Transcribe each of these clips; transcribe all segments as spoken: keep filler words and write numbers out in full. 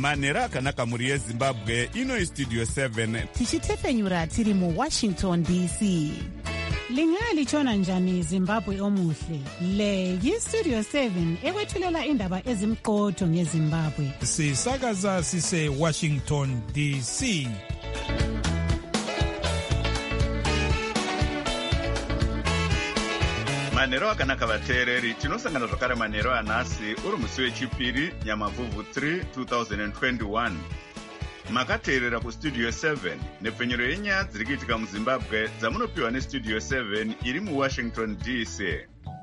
manhero akanaka mhuri yezimbabwe. Ino Studio seven tichitefenyura tiri muWashington D C. Lingalichona njani Zimbabwe omuhle? Le yiStudio seven ekwethulela indaba ezimqotho ngeZimbabwe. Sisakaza sise Washington D C. manhero akanaka vateereri, tinosangana zvakare manhero anhasi uri musi wechipiri Nyamavhuvhu three twenty twenty-one. Makateerera kuStudio seven nepfenyuro yenyaya dziri kuitika muZimbabwe dzamunopiwa neStudio seven iri muWashington D C.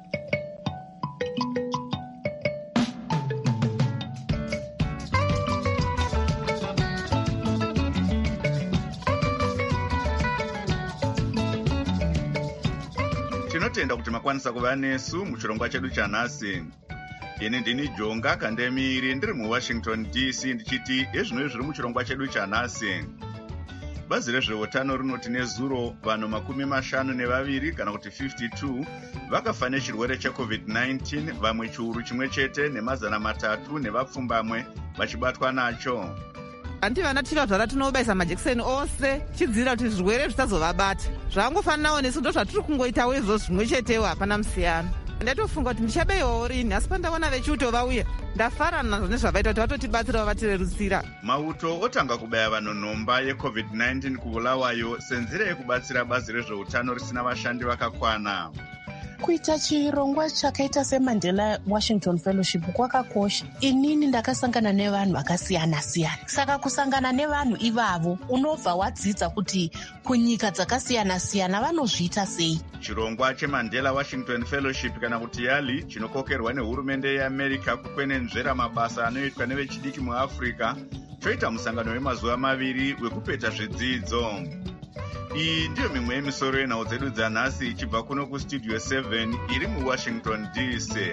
Tinotenda kuti makwanisa kuva nesu muchirongwa chedu chanhasi. Ini ndini Jonga Kandemiri ndiri muWashington D C ndichiti ezvino zviri muchirongwa chedu chanhasi. Bazi rezveutano rinoti nezuro vanhu makumi mashanu nevaviri kana kuti fifty-two vakafa nechirwere checovid nineteen, vamwe chiuru chimwe chete nemazana matatu nevapfumbamwe vachibatwa nacho. Anti vana tichazvara tinobaisa majekiseni ose chidzira kuti zvirwere zvisazovabata. Zvangofananawo nesu ndo zvatiri kungoitawo izvo zvimwe chetewo, hapana musiyano. Ndatofunga kuti ndichabeiwawo rini, asi pandaona vechiuto vauya ndafara nazvo nezvavaita kuti vatotibatsirawo vatirerutsira. Mauto otanga kubaya vanhu nhomba yecovid nineteen kubulawayo senzira yekubatsira bazi rezveutano risina vashandi vakakwana. Kuita chirongwa chakaita seMandela Washington Fellowship kwakakosha. Inini ndakasangana nevanhu vakasiyana siyana. Saka kusangana nevanhu ivavo unobva wadzidza kuti kunyika dzakasiyana siyana vanozviita sei. Chirongwa cheMandela Washington Fellowship kana kuti YALI chinokokerwa nehurumende yeAmerica kukwenenzvera mabasa anoitwa nevechidiki muAfrica choita musangano wemazuva maviri wekupeta zvidzidzo. Iyi ndiyo mimwe yemisoro yenhau dzedu dzanhasi ichibva kuno kuStudio seven iri muWashington D C.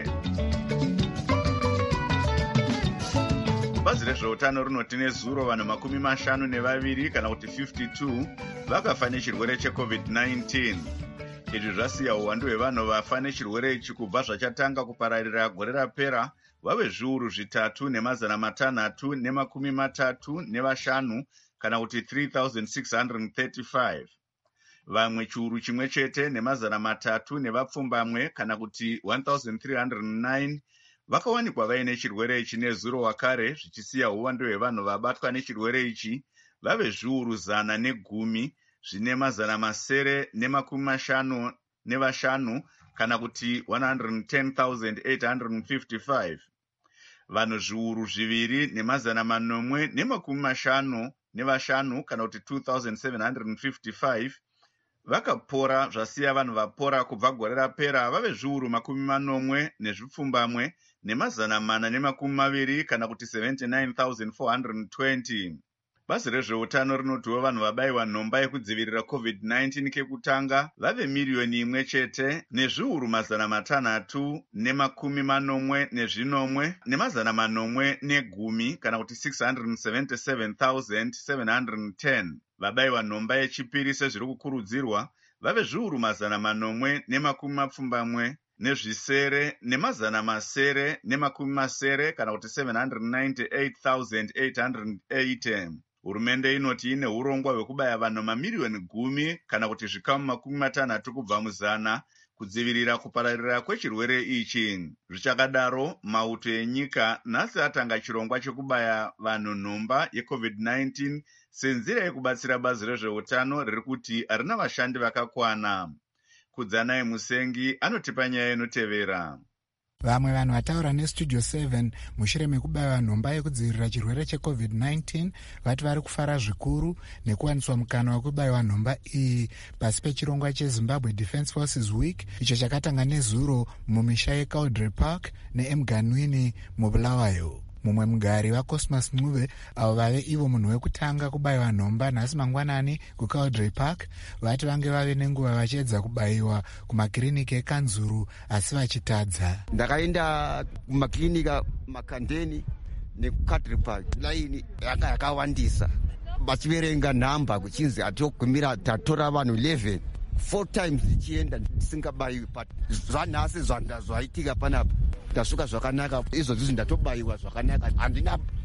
Bazi rezveutano rinoti nezuro vanhu makumi mashanu nevaviri kana kuti fifty-two vakafa nechirwere checovid nineteen. Izvi zvasiya uwandu hwevanhu vafa nechirwere ichi kubva zvachatanga kupararira gore rapera vave zviuru zvitatu nemazana matanhatu nemakumi matatu nevashanu kana kuti three thousand six hundred thirty-five. Vamwe chiuru chimwe chete nemazana matatu nevapfumbamwe kana kuti one thousand three hundred nine vakawanikwa vaine chirwere ichi nezuro wakare, zvichisiya uwandu hwevanhu vabatwa nechirwere ichi vave zviuru zana negumi zvine mazana masere nemakumi mashanu nevashanu kana kuti one hundred ten thousand eight hundred fifty-five. Vanhu zviuru zviviri nemazana manomwe nemakumi mashanu nevashanu kana kuti two thousand seven hundred fifty-five vakapora, zvasiya vanhu vapora kubva gore rapera vave zviuru makumi manomwe nezvipfumbamwe nemazana mana nemakumi maviri kana kuti seventy-nine thousand four hundred twenty. Bazi rezveutano rinotiwo vanhu vabayiwa nhomba yekudzivirira covid nineteen kekutanga vave miriyoni imwe chete nezviuru mazana matanhatu nemakumi manomwe nezvinomwe nemazana manomwe negumi kana kuti six hundred seventy-seven thousand seven hundred ten. Vabayiwa nhomba yechipiri sezviri kukurudzirwa vave zviuru mazana manomwe nemakumi mapfumbamwe nezvisere nemazana masere nemakumi masere kana kuti seven hundred ninety-eight thousand eight hundred eighty. Hurumende inoti ine urongwa hwekubaya vanhu mamiriyoni gumi kana kuti zvikamu makumi matanhatu kubva muzana kudzivirira kupararira kwechirwere ichi. Zvichakadaro, mauto enyika nhasi atanga chirongwa chekubaya vanhu nhomba yecovid nineteen senzira yekubatsira bazi rezveutano riri kuti harina vashandi vakakwana. Kudzanai Musengi anotipa nyaya inotevera. Vamwe vanhu vataura neStudio seven mushure mekubayiwa nhomba yekudzivirira chirwere checovid nineteen vati vari kufara zvikuru nekuwaniswa mukana wekubayiwa nhomba iyi pasi pechirongwa cheZimbabwe Defence Forces Week icho chakatanga nezuro mumisha yeCaudrey Park neMganwini muBulawayo. Mumwe mugari vaCosmas Ncube avo vave ivo munhu wekutanga kubayiwa nhomba nhasi mangwanani kuCaudrey Park vati vange vave nenguva vachiedza kubayiwa kumakiriniki ekanzuru asi vachitadza. Ndakaenda kumakirinika makandeni nekuCaudrey Park, laini yanga yakawandisa vachiverenga nhamba kuchinzi atogumira tatora vanhu eleven four times ichienda ndisingabayiwi. But zvanhasi zvaitika panapa ndasvika zvakanaka, izvozvi ndatobayiwa zvakanaka, handina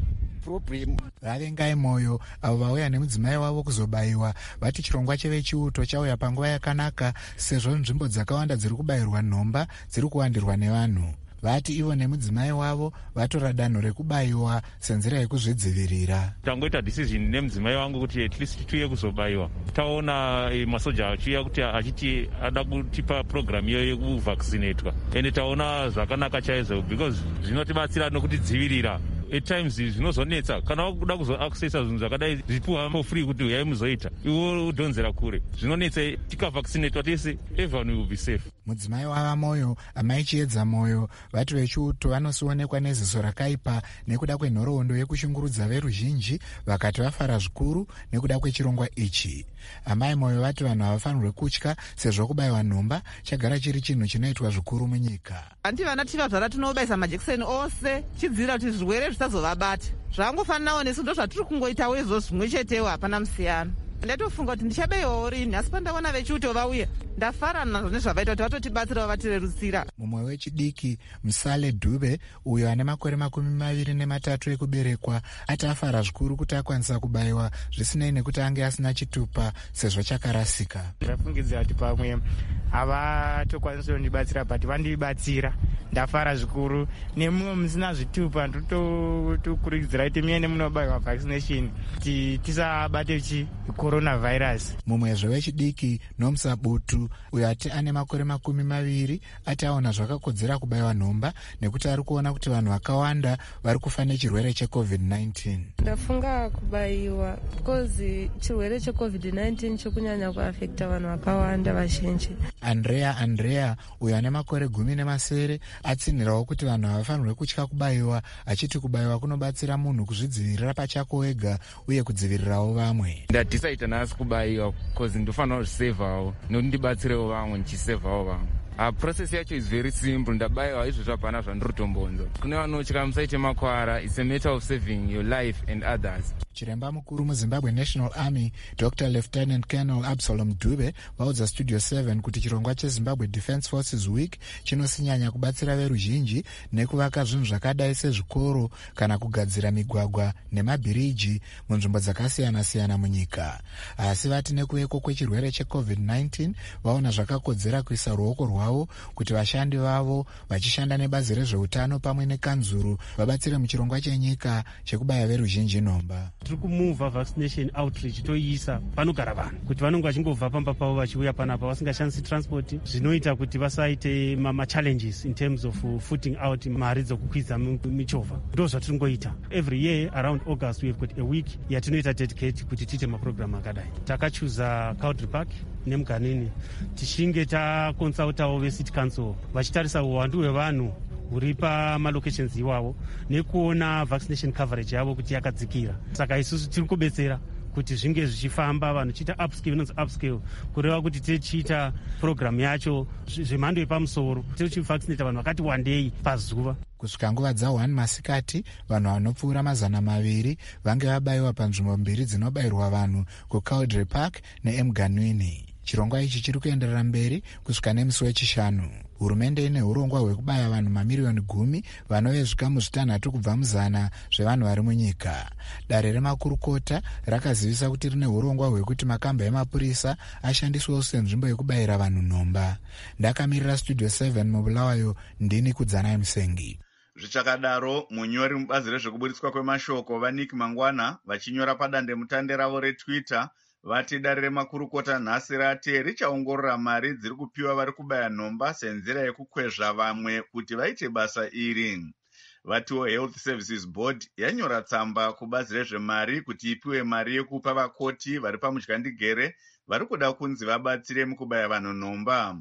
problem. Vavengai moyo avo vauya nemudzimai wavo kuzobayiwa vati chirongwa chevechiuto chauya panguva yakanaka sezvo nzvimbo dzakawanda dziri kubayirwa nhomba dziri kuwandirwa nevanhu. Vati ivo nemudzimai wavo vatora danho rekubayiwa senzira yekuzvidzivirira. Tangoita decision nemudzimai wangu kuti at least tuye kuzobayiwa. Taona e, masoja achiuya kuti achiti ada kutipa program iyo yekuvaccinatwa. Ende taona zvakanaka chaizvo because zvinotibatsira nokutidzivirira. At times zvinozonetsa kana wakuda kuzoaccessa zvinhu zvakadai zvipuwa for free kuti uyai muzoita iwo udhonzera kure zvinonetsa tikavaccinatwa tese everyone will be safe. Mudzimai wava moyo amai chiedza moyo vati vechiuto vanosionekwa neziso rakaipa nekuda kwenhoroondo yekushungurudza veruzhinji vakati vafara zvikuru nekuda kwechirongwa ichi. Amai moyo vati vanhu havafanirwe kutya sezvo kubayiwa nhomba chagara chiri chinhu chinoitwa zvikuru munyika. Anti vana tichazvara tinobayisa majekiseni ose chidzira kuti zvirwere zvisazovabata. Zvangofanirawo nesu ndo zvatiri kungoitawo izvo zvimwe chetewo hapana musiyano. Ndatofunga kuti ndichabeyawo rini asi pandaona vechiuto vauya ndafara nazvo nezvavaita kuti vatotibatsirawo vatirerutsira. Mumwe wechidiki Musale Dube uyo ane makore makumi maviri nematatu ekuberekwa ati afara zvikuru kuti akwanisa kubayiwa zvisinei nekuti ange asina chitupa sezvo chakarasika. Ndafungidzira kuti pamwe havatokwanisa kundibatsira but vandibatsira ndafara zvikuru. Nemumwe musina zvitupa ndotokurudzira kuti muende munobayiwa vaccination kuti tisabate chi coronavirus. Mumwezve wechidiki Nomsa Butu uyo ati ane makore makumi maviri ati aona zvakakodzera kubayiwa nhomba nekuti ari kuona kuti vanhu vakawanda vari kufa nechirwere checovid nineteen. Ndafunga kubayiwa because chirwere checovid nineteen chikunyanya kuafekta vanhu vakawanda vazhinji. Andrea Andrea uyo ane makore gumi nemasere atsinhirawo kuti vanhu havafanirwe kutya kubayiwa achiti kubayiwa kunobatsira munhu kuzvidzivirira pachako wega uye kudzivirirawo vamwe. Ndadisaita nhasi kubayiwa because ndofanira kuzvisevhawo nokuti ndibatsirewo vamwe ndichisevhawo vamwe. Uh, process yacho is very simple. Ndabayiwa izvo zvapana zvandirotombonza. Kune vanotya musaite makwara. It's a matter of saving your life and others. Chiremba mukuru muZimbabwe National Army Doctor Lieutenant Colonel Absalom Dube vaudza Studio seven kuti chirongwa cheZimbabwe Defence Forces Week chinosinyanya kubatsira veruzhinji nekuvaka zvinhu zvakadai sezvikoro kana kugadzira migwagwa nemabhiriji munzvimbo dzakasiyana-siyana munyika. Asi vati nekuveko kwechirwere checovid nineteen vaona zvakakodzera kuisa ruoko rwavo kuti vashandi vavo vachishanda nebazi rezveutano pamwe nekanzuru vabatsire muchirongwa chenyika chekubaya veruzhinji nhomba. Tiri kumuvha vaccination outreach toiisa panogara vanhu kuti vanonge vachingobva pamba pavo vachiuya panapa vasingashandisi transport zvinoita kuti vasaite machallenges in terms of footing out mari dzokukwidza michovha. Ndo zvatiri ngoita every year around August we have got a week yatinoita dedicate kuti tiite maprogram akadai. Takachuza Cowdrey Park neMganini tichinge takonsautawo vecity council vachitarisa uwandu hwevanhu huri pamalocations iwawo nekuona vaccination coverage yavo kuti yakadzikira. Saka isusu tiri kubetsera kuti zvinge zvichifamba vanhu chiita upscale inonzi upscale kureva kuti tichiita program yacho zvemhando yepamusoro tichivaccinata vanhu vakati wandei pazuva. Kusvika nguva dza one masikati vanhu vanopfuura mazana maviri vange vabayiwa panzvimbo mbiri dzinobayirwa vanhu kuCowdrey Park neMganwini. Chirongwa ichi chiri kuenderera mberi kusvika nemusi wechishanu. Hurumende ine urongwa hwekubaya vanhu mamiriyoni gumi vanove zvikamu zvitanhatu kubva muzana zvevanhu vari munyika. Dare remakurukota rakazivisa kuti rine urongwa hwekuti makamba emapurisa ashandiswewo senzvimbo yekubayira vanhu nhomba. Ndakamirira Studio seven mubulawayo ndini Kudzanai Musengi. Zvichakadaro munyori mubazi rezvekuburitswa kwemashoko vaNick Mangwana vachinyora padandemutande ravo reTwitter vati dare remakurukota nhasi rate richaongorora mari dziri kupiwa vari kubaya nhomba senzira yekukwezva vamwe kuti vaite basa iri. Vatiwo Health Services Board yanyora tsamba kubazi rezvemari kuti ipiwe mari yekupa vakoti vari pamudyandigere vari kuda kunzi vabatsire mukubaya vanhu nhomba.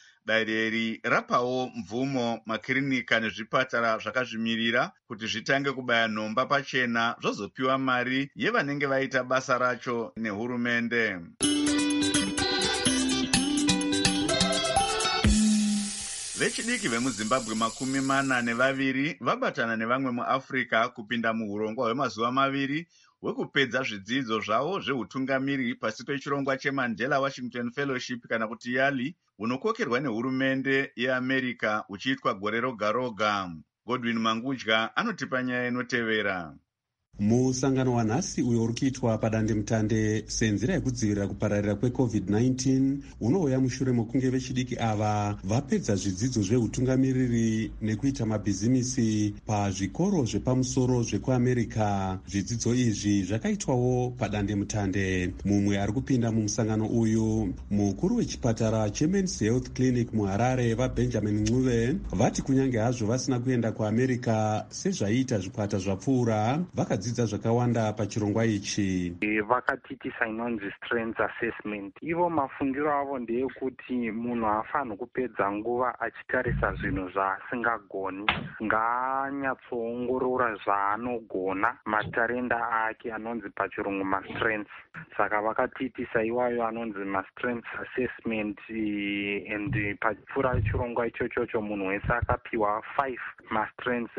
Dare rapawo mvumo makirinika nezvipatara zvakazvimirira kuti zvitange kubaya nhomba pachena zvozopiwa mari yevanenge vaita basa racho nehurumende. Vechidiki vemuZimbabwe makumi mana nevaviri vabatana nevamwe muAfrica kupinda muhurongwa hwemazuva maviri hwekupedza zvidzidzo zvavo zveutungamiri pasi pechirongwa cheMandela Washington Fellowship kana kuti YALI hunokokerwa nehurumende yeAmerica uchiitwa gore roga roga. Godwin Mangudya anotipa nyaya inotevera. Musangano wanhasi uyo uri kuitwa padandemutande senzira yekudzivirira kupararira kwecovid nineteen unouya mushure mokunge vechidiki ava vapedza zvidzidzo zveutungamiriri nekuita mabhizimisi pazvikoro zvepamusoro zvekuamerica. Zvidzidzo izvi zvakaitwawo padandemutande. Mumwe ari kupinda mumusangano uyu mukuru wechipatara cheMen's Health Clinic muHarare vaBenjamin Ncube vati kunyange hazvo vasina kuenda kuamerica sezvaiita zvikwata zvapfuura vakadzidza zvakawanda pachirongwa ichi. Vakatitisa inonzi strength assessment. Ivo mafungiro avo ndeyekuti munhu haafanhi kupedza nguva achitarisa zvinhu zvaasingagoni. Ngaanyatsoongorora zvaanogona, matarenda ake anonzi pachirungu mastrengths. Saka vakatitisa iwayo anonzi mastrength assessment, and pachipfuura chirongwa ichochocho munhu wese akapiwa five mastrengths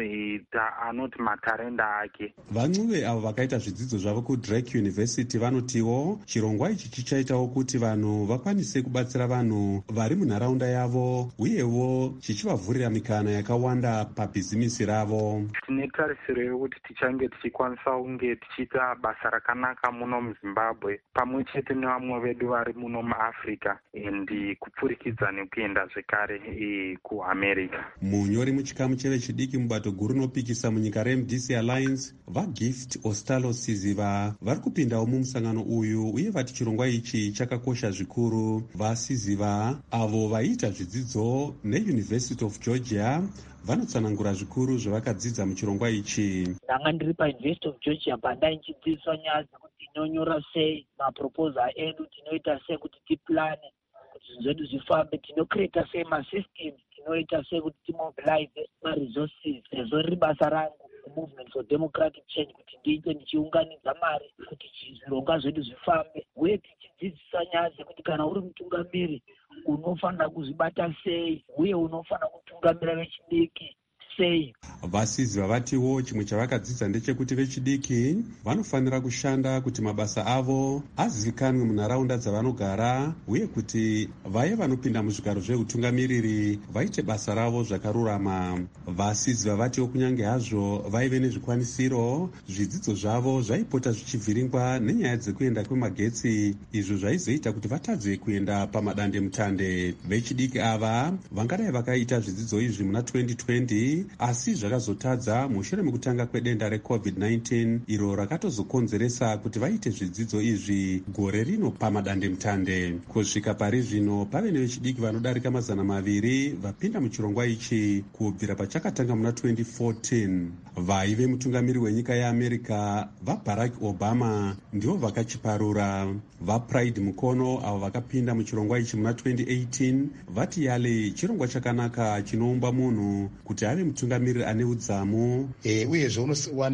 anoti matarenda ake. Vancube avo vakaita zvidzidzo zvavo kuDrake University vanotiwo chirongwa ichi chichaitawo kuti vanhu vakwanise kubatsira vanhu vari munharaunda yavo uyewo chichivavhurira mikana yakawanda pabhizimisi ravo. Tine tarisiro yekuti tichange tichikwanisa kunge tichiita basa rakanaka muno muZimbabwe pamwe chete nevamwe vedu vari muno muAfrica and kupfurikidza nekuenda zvekare kuAmerica. Munyori muchikamu chevechidiki mubato guru rinopikisa munyika reM D C Alliance vaGift Ostalo Siziva vari kupindawo mumusangano uyu uye vati chirongwa ichi chakakosha zvikuru. VaSiziva avo vaiita zvidzidzo neUniversity of Georgia vanotsanangura zvikuru zvavakadzidza muchirongwa ichi. Ndanga ndiri paUniversity of Georgia pandai nchidzidziswa nyaya dzekuti tinonyora sei maproposal edu, tinoita sei kuti tiplane kuti zvinhu zvedu zvifambe, tinocreata sei masystem, tinoita sei kuti timobilize maresources. Sezvo riri basa rangu Movement for Democratic Change kuti ndiite ndichiunganidza mari kuti zvirongwa zvedu zvifambe, uye tichidzidzisa nyaya dzekuti kana uri mutungamiri unofanira kuzvibata sei uye unofanira kutungamira vechidiki sei. VaSiziva vatiwo chimwe chavakadzidza ndechekuti vechidiki vanofanira kushanda kuti mabasa avo azivikanwe munharaunda dzavanogara uye kuti vaye vanopinda muzvigaro zveutungamiriri vaite basa ravo zvakarurama. VaSiziva vatiwo kunyange hazvo vaive nezvikwanisiro, zvidzidzo zvavo zvaipota zvichivhiringwa nenyaya dzekuenda kwemagetsi, izvo zvaizoita kuti vatadze kuenda pamadandemutande. Vechidiki ava vangadai vakaita zvidzidzo izvi muna twenty twenty asi zvakazotadza mushure mekutanga kwedenda recovid nineteen iro rakatozokonzeresa kuti vaite zvidzidzo izvi gore rino pamadandemutande. Kusvika pari zvino pave nevechidiki vanodarika mazana maviri vapinda muchirongwa ichi kubvira pachakatanga muna twenty fourteen. Vaive mutungamiri wenyika yeAmerica vaBarack Obama ndivo vakachiparura. VaPride Mukono avo vakapinda muchirongwa ichi muna twenty eighteen vati yale chirongwa chakanaka chinoumba munhu kuti ave mutungamiriri ane udzamu e, uyezve unowa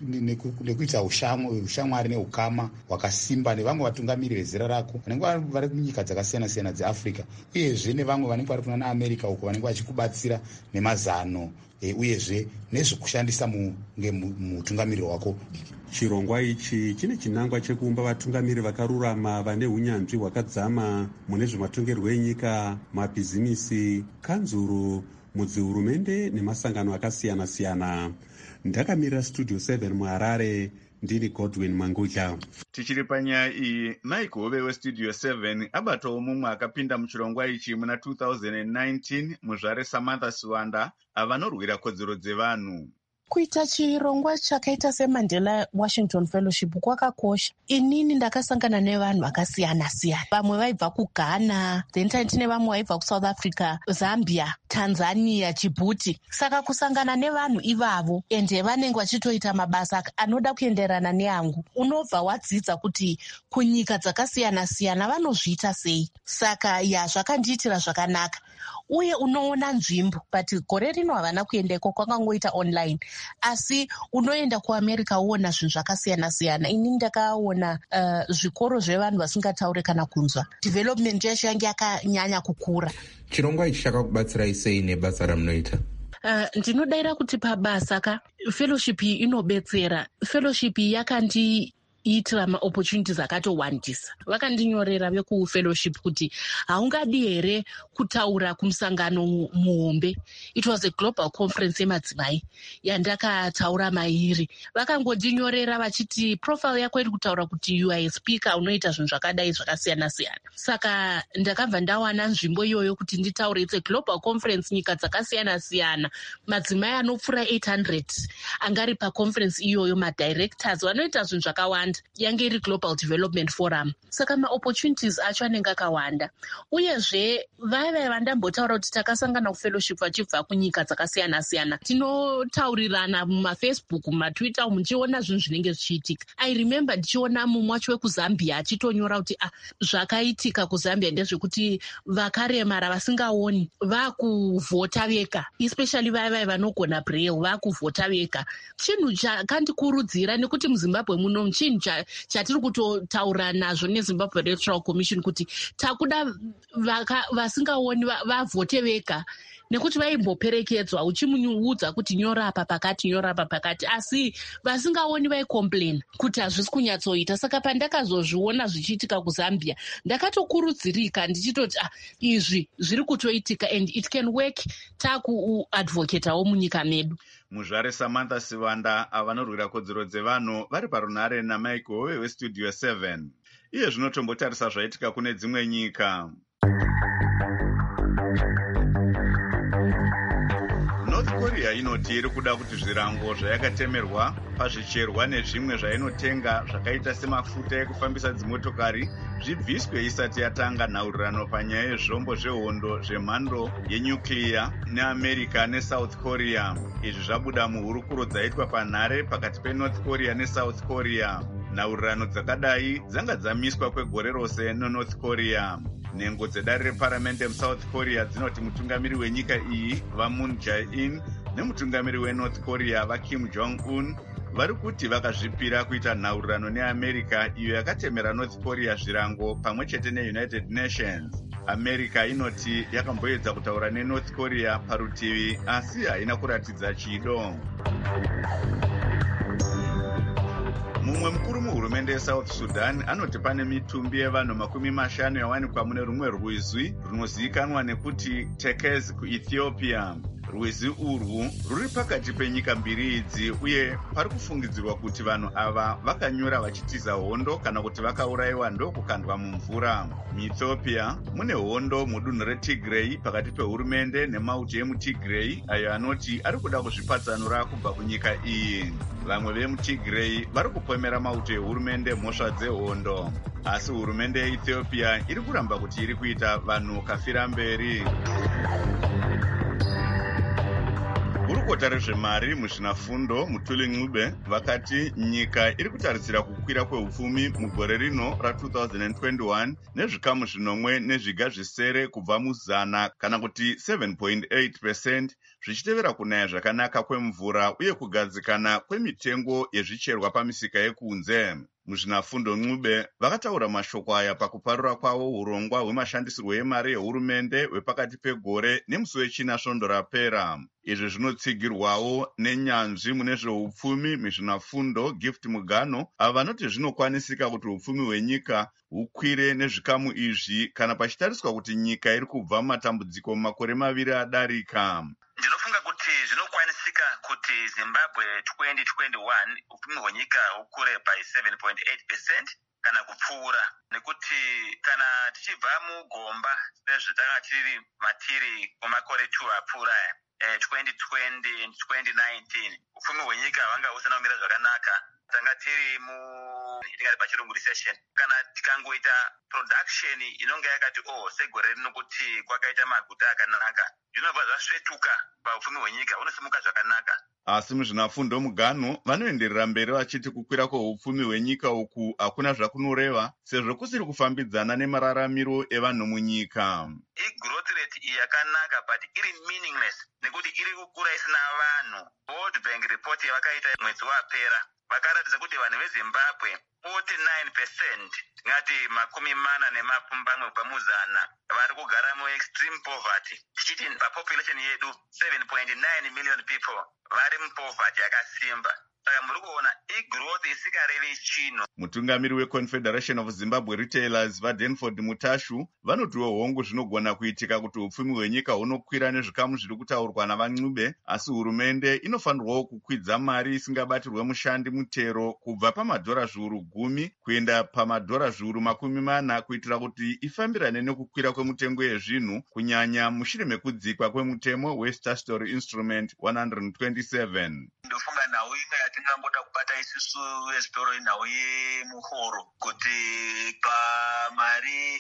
nekuita ushamwari neukama hwakasimba nevamwe vatungamiri vezera rako vanenge vari kunyika dzakasiyana siyana dzeAfrica, uyezve nevamwe vanenge vari kuna naAmerica uko vanenge vachikubatsira nemazano e, uyezve nezvekushandisa munge mutungamiri wako. Chirongwa ichi chine chinangwa chekuumba vatungamiri vakarurama vane unyanzvi hwakadzama mune zvematongerwo enyika, mabhizimisi, kanzuru, mudzihurumende nemasangano akasiyana-siyana. Ndakamirira Studio seven muHarare, ndini Godwin Mangudla. Tichiri panyaya iyi, Mike Hove weStudio seven abatawo mumwe akapinda muchirongwa ichi muna two thousand nineteen muzvare Samantha Siwanda avanorwira kodzero dzevanhu. Kuita chirongwa chakaita seMandela Washington Fellowship kwakakosha. Inini ndakasangana nevanhu vakasiyana siyana. Vamwe vaibva kuGhana, then tine vamwe vaibva kuSouth Africa, Zambia, Tanzania, Djibouti. Saka kusangana nevanhu ivavo ende vanenge vachitoita mabasa anoda kuenderana neangu. Unobva wadzidza kuti kunyika dzakasiyana siyana vanozviita sei. Saka ya zvakandiitira zvakanaka. Uye unoona nzvimbo, but gore rino havana kuendeko, kwakangoita online. Asi unoenda kuAmerica uona zvinhu zvakasiyana siyana. Ini ndakaona uh, zvikoro zvevanhu vasingataure kana kunzwa. Development yacho yange yakanyanya kukura. Chirongwa ichi chakakubatsirai sei nebasa ramunoita? Uh, ndinodaira kuti pabasa ka fellowship iyi inobetsera. Fellowship iyi yakandi kutiitira maopportunities akatowandisa. Vakandinyorera vekufellowship kuti haungadi here kutaura kumusangano muhombe. It was a global conference yemadzimai yandakataura mairi. Vakangondinyorera vachiti profile yako iri kutaura kuti you are a speaker unoita zvinhu zvakadai zvakasiyana siyana. Saka ndakabva ndawana nzvimbo iyoyo kuti nditaure. It's a global conference, nyika dzakasiyana siyana. Madzimai anopfuura eight hundred angari paconference iyoyo, madirectors vanoita zvinhu zvakawanda. Yange iri global development forum. Saka maopportunities acho anenge akawanda. Uyezve vaiva vandambotaura kuti takasangana kufellowship vachibva kunyika dzakasiyana siyana. Tinotaurirana mumafacebook, mumatwitter, muchiona zvinhu zvinenge zvichiitika. I remember ndichiona mumwe wacho wekuzambia achitonyora kuti ah, zvakaitika kuzambia ndezvekuti vakaremara vasingaoni vakuvhota vega, especially vaya vanogona braille vakuvhota vega. Chinhu chakandikurudzira nekuti muZimbabwe muno chinhu chatiri kutotaura nazvo neZimbabwe Electoral Commission kuti takuda vasingaoni vavhote vega, nekuti vaimboperekedzwa uchimuudza kuti nyora apa pakati nyora apa pakati, asi vasingaoni vaicomplain kuti hazvisi kunyatsoita. Saka pandakazozviona zvichiitika kuZambia ndakatokurudzirika ndichitoti ah, izvi zviri kutoitika and it can work. Takuadvocatewo munyika medu. Muzvare Samantha Sivanda avanorwira kodzero dzevanhu vari parunhare naMike Howe weStudio seven. Iye zvinotombotarisa zvaitika kune dzimwe nyika. North Korea inoti iri kuda kuti zvirango zvayakatemerwa pazvicherwa nezvimwe zvainotenga zvakaita semafuta ekufambisa dzimotokari zvibviswe isati yatanga nhaurirano panyaya yezvombo zvehondo zvemhando yenyukliya neAmerica neSouth Korea. Izvi zvabuda muhurukuro dzaitwa panhare pakati peNorth Korea neSouth Korea. Nhaurirano dzakadai dzanga dzamiswa kwegore rose neNorth Korea. Nhengo dzedare reparamende muSouth Korea dzinoti mutungamiri wenyika iyi vaMoon Jae-in nemutungamiri weNorth Korea vaKim Jong-un vari kuti vakazvipira kuita nhaurirano neAmerica iyo yakatemera North Korea zvirango pamwe chete neUnited Nations. America inoti yakamboedza kutaura neNorth Korea parutivi asi haina kuratidza chido. Mumwe mukuru muhurumende yeSouth Sudan anoti pane mitumbi yevanhu makumi mashanu yawanikwa mune rumwe rwizi runozivikanwa nekuti Tekez kuEthiopia. Rwizi urwu ruri pakati penyika mbiri idzi uye pari kufungidzirwa kuti vanhu ava vakanyura vachitiza hondo kana kuti vakaurayiwa ndokukandwa mumvura. MuEthiopia mune hondo mudunhu reTigray pakati pehurumende nemauto emuTigray ayo anoti ari kuda kuzvipatsanura kubva kunyika iyi. Vamwe vemuTigray vari kupomera mauto ehurumende mhosva dzehondo, asi hurumende yeEthiopia iri kuramba kuti iri kuita vanhu kafira mberi. Gurukota rezvemari muzvinafundo Mutuli Ncube vakati nyika iri kutarisira kukwira kweupfumi mugore rino ra-twenty twenty-one nezvikamu zvinomwe nezviga zvisere kubva muzana kana kuti seven point eight percent zvichitevera kunaya zvakanaka kwemvura uye kugadzikana kwemitengo yezvicherwa pamisika yekunze. Muzvinafundo Ncube vakataura mashoko aya pakuparura kwavo urongwa hwemashandisirwo emari yehurumende hwepakati pegore nemusi wechina svondo rapera. Izvi zvinotsigirwawo nenyanzvi mune zveupfumi muzvinafundo Gift Mugano ava vanoti zvinokwanisika kuti upfumi hwenyika hukwire nezvikamu izvi kana pachitariswa kuti nyika iri kubva mumatambudziko mumakore maviri adarika. Ndinofunga kuti zvinokwanisika kuti Zimbabwe twenty twenty-one upfumi hwenyika hukure by seven point eight percent kana kupfuura, nekuti kana tichibva mugomba sezvitanga tiri matiri kwemakore two apfuura eh, twenty twenty and twenty nineteen upfumi hwenyika hwanga husina kumira zvakanaka. Tanga tiri mu itingati pachirungu recession. Kana tikangoita production inonga yakati oh segore rino kuti kwakaita maguta akanaka, zvinobva zvasvetuka paupfumi hwenyika hunosimuka zvakanaka. Asi muzvinafundo Mugano vanoenderera mberi vachiti kukwira kweupfumi hwenyika uku hakuna zvakunoreva sezvo kusiri kufambidzana nemararamiro evanhu munyika. I-growth rate iyi yakanaka but iri meaningless nekuti iri kukura isina vanhu. World Bank report yavakaita mwedzi wapera vakaratidza kuti vanhu veZimbabwe forty-nine percent ngati makumi mana nemapfumbamwe kubva muzana vari kugara mu-extreme poverty. Tichiti papopulation yedu seven point nine million people vari mupoverty yakasimba. saka muri kuona igrowth isikareve chino. Mutungamiri weConfederation of Zimbabwe Retailers vaDenford Mutashu vanotiwo hongu zvinogona kuitika kuti upfumi hwenyika hunokwira nezvikamu zviri kutaurwa navancube, asi hurumende inofanirwawo kukwidza mari isingabatirwe mushandi mutero kubva pamadhora zviuru gumi kuenda pamadhora zviuru makumi mana kuitira kuti ifambirane nekukwira kwemutengo yezvinhu, kunyanya mushure mekudzikwa kwemutemo weStatutory Instrument one twenty-seven. Ndofunga nhau imwe yatingangoda kubata isusu vezvitoro inhau yemuhoro kuti pamari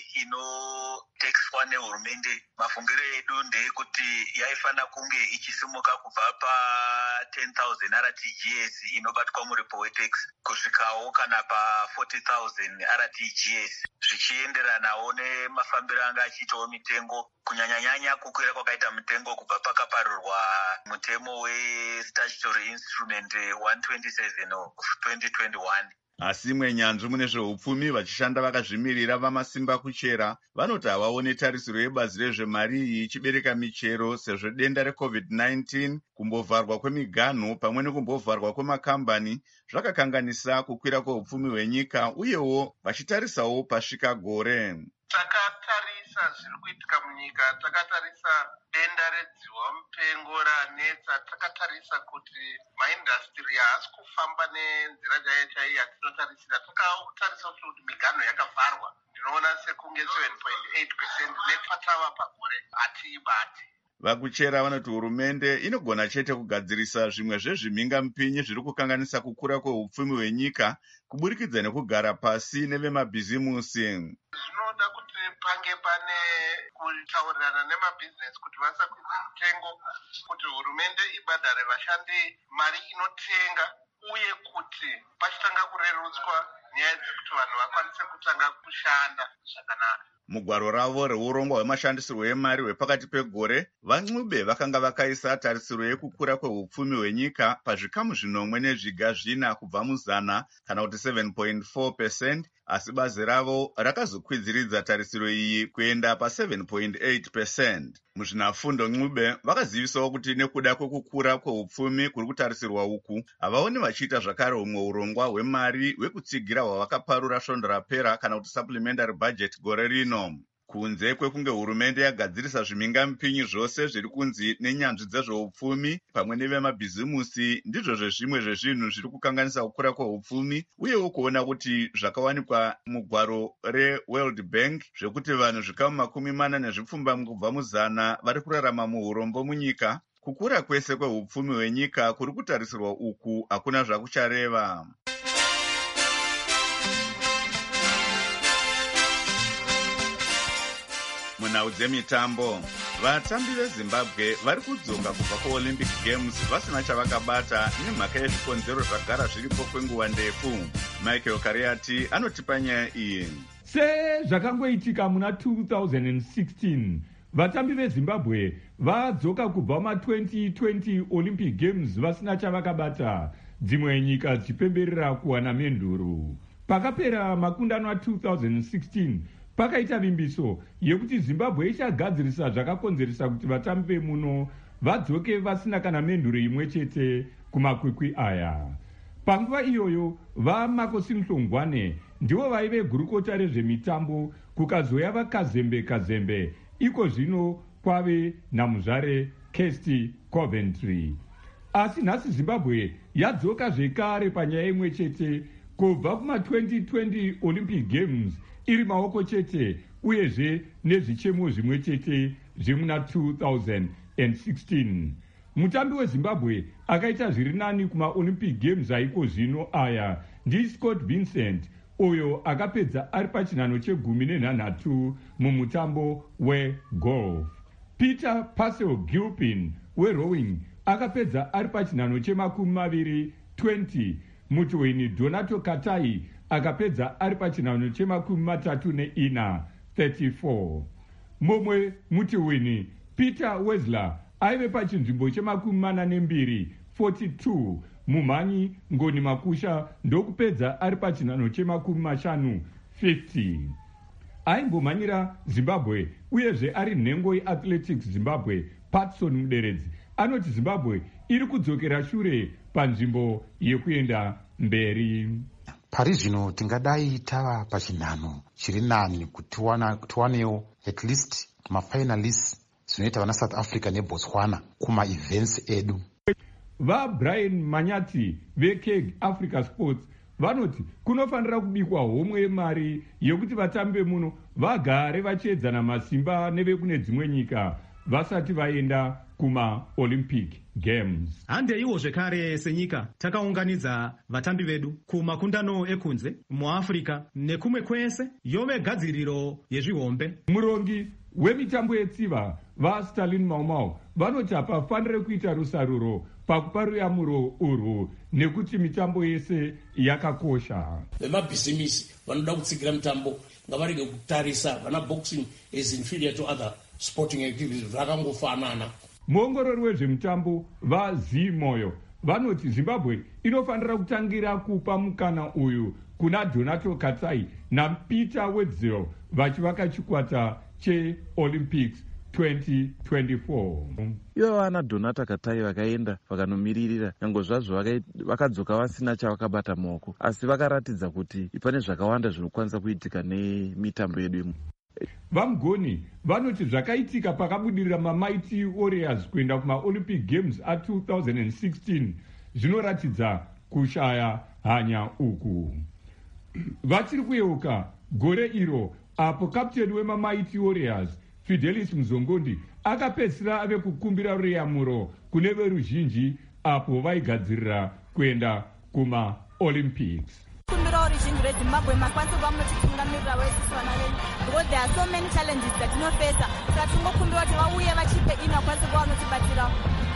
inotekiswa nehurumende, mafungiro edu ndeyekuti yaifana kunge ichisimuka kubva pa ten thousand R T G S inobatwa muripo wetax kusvikawo kana pa forty thousand R T G S, zvichienderanawo nemafambiro anga achiitawo mitengo, kunyanyanyanya kukwira kwakaita mitengo kubva pakaparurwa mutemo weStatutory Instrument one twenty-seven of twenty twenty-one. Asi mwenyanzvi mune zveupfumi vachishanda vakazvimirira vamasimba kuchera vanoti havaone tarisiro yebazi rezvemari iyi ichibereka michero sezvo denda reCovid nineteen, kumbovharwa kwemiganhu pamwe nekumbovharwa kwemakambani zvakakanganisa kukwira kweupfumi hwenyika, uyewo vachitarisawo pasvika gore. Takatarisa zviri kuitika munyika, takatarisa denda redziwa mupengo ranetsa, takatarisa kuti maindastry haasi kufamba nenzira chaiyo chaiyo yatinotarisira. Takatarisa kuti miganho yakavharwa, ndinoona sekunge seven point eight percent nepatava pagore hatiibati. Vakuchera vanoti hurumende inogona chete kugadzirisa zvimwe zvezvimhingamupinyi zviri kukanganisa kukura kweupfumi hwenyika kuburikidza nekugara pasi nevemabhizimusi. Zvinoda kuti pange pane kutaurirana nemabhizinesi kuti vasakwidza mitengo, kuti hurumende ibhadhare vashandi mari inotenga, uye kuti pachitanga kurerutswa nyaya dzekuti vanhu vakwanise kutanga kushanda zvakanaka. Mugwaro ravo reurongwa hwemashandisirwo emari hwepakati pegore, vancube vakanga vakaisa tarisiro yekukura kweupfumi hwenyika pazvikamu zvinomwe nezviga zvina kubva muzana kana kuti seven point four percent, asi bazi ravo rakazokwidziridza tarisiro iyi kuenda pa seven point eight percent. Muzvinafundo ncube vakazivisawo kuti nekuda kwekukura kweupfumi kuri kutarisirwa uku, havaoni vachiita zvakare humwe urongwa hwemari hwekutsigira hwavakaparura svondo rapera kana kuti supplementary budget gore rino. Kunze kwekunge hurumende yagadzirisa zvimhingamupinyi zvose zviri kunzi nenyanzvi dzezveupfumi pamwe nevemabhizimusi, ndizvo zvezvimwe zvezvinhu zviri kukanganisa kukura kweupfumi, uyewo kuona kuti zvakawanikwa mugwaro reWorld Bank zvekuti vanhu zvikamu makumi mana nezvipfumbamwe kubva muzana vari kurarama muurombo munyika, kukura kwese kweupfumi hwenyika kuri kutarisirwa uku hakuna zvakuchareva. Munhau dzemitambo, vatambi veZimbabwe vari kudzoka kubva kuOlympic Games vasina chavakabata nemhaka yezvikonzero zvagara zviripo kwenguva ndefu. Michael Kariati anotipa nyaya iyi. Sezvakangoitika muna two thousand sixteen, vatambi veZimbabwe vadzoka kubva ma-twenty twenty Olympic Games vasina chavakabata, dzimwe nyika dzichipemberera kuwana menduru. Pakapera makundano a two thousand sixteen, pakaita vimbiso yekuti Zimbabwe ichagadzirisa zvakakonzeresa kuti vatambi vemuno vadzoke vasina kana menduru imwe chete kumakwikwi aya. Panguva iyoyo vaMakosi Mhlongwane ndivo vaive gurukota rezvemitambo, kukazoya vaKazembe Kazembe, iko zvino kwave namuzvare Kirsty Coventry. Asi nhasi Zimbabwe yadzoka zvekare panyaya imwe chete kubva kuma-twenty twenty Olympic Games iri maoko chete, uyezve nezvichemo zvimwe chete zvemuna two thousand sixteen. Mutambi weZimbabwe akaita zviri nani kumaOlympic Games aiko zvino aya ndiScott Vincent, uyo akapedza ari pachinhano chegumi nenhanhatu mumutambo wegolf. Peter Purcell Gilpin werowing akapedza ari pachinhano chemakumi maviri twenty. Mutiweni Donato Katai akapedza ari pachinhano chemakumi matatu neina thirty-four. Mumwe mutiweni Peter Wessler aive pachinzvimbo chemakumi mana nembiri forty-two. Mumhanyi Ngoni Makusha ndokupedza ari pachinhano chemakumi mashanu fifty. Aimbomhanyira Zimbabwe uyezve ari nhengo yeAthletics Zimbabwe Patson Muderedzi anoti zimbabwe iri kudzokera shure panzvimbo yekuenda mberi. Pari zvino tingadai tava pachinhano chiri nani kuti tiwanewo at least mafinalists zvinoita vana South Africa neBotswana kuma-events edu. VaBrian Manyati veKeg Africa Sports vanoti kunofanira kubikwa homwe yemari yekuti vatambi muno vagare vachiedzana masimba nevekune dzimwe nyika vasati vaenda kuma-Olympic Games. Handeiwo zvekare senyika takaunganidza vatambi vedu kumakundano ekunze muAfrica nekumwe kwese yove gadziriro yezvihombe. Murongi wemitambo yetsiva vaStalin Maumau vanoti hapafanire kuita rusaruro pakupa ruyamuro urwu nekuti mitambo yese yakakosha. Vemabhizimisi vanoda kutsikira mitambo ngavarege kutarisa vana boxing as inferior to other sporting activities zvakangofanana. Muongorori wezvemitambo vaZimoyo vanoti Zimbabwe inofanira kutangira kupa mukana uyu kuna Donato Katsai naPeter Wetzel vachivaka chikwata cheOlympics twenty twenty-four. Ivo vana Donata Katai vakaenda vakanomiririra nyange zvazvo vakadzoka vasina chavakabata maoko, asi vakaratidza kuti pane zvakawanda zvinokwanisa kuitika nemitambo yedu. Vamgoni vanoti zvakaitika pakabudirira maMighty Warriors kuenda kumaOlympic Games a-twenty sixteen zvinoratidza kushaya hanya uku. Vachiri kuyeuka gore iro apo kapteni wemaMighty Warriors Fidelis Mzongondi akapedzisira ave kukumbira ruyamuro kune veruzhinji apo vaigadzirira kuenda kuma-Olympics. kumbira oruzhinji rwezimbabwe makwanisa kuva muchitungamirira wesiswana venyu because there are so many challenges that tinofesa saka tingokumbira kuti vauye vachipe ino akwanisa kuva vanotibatsirawo.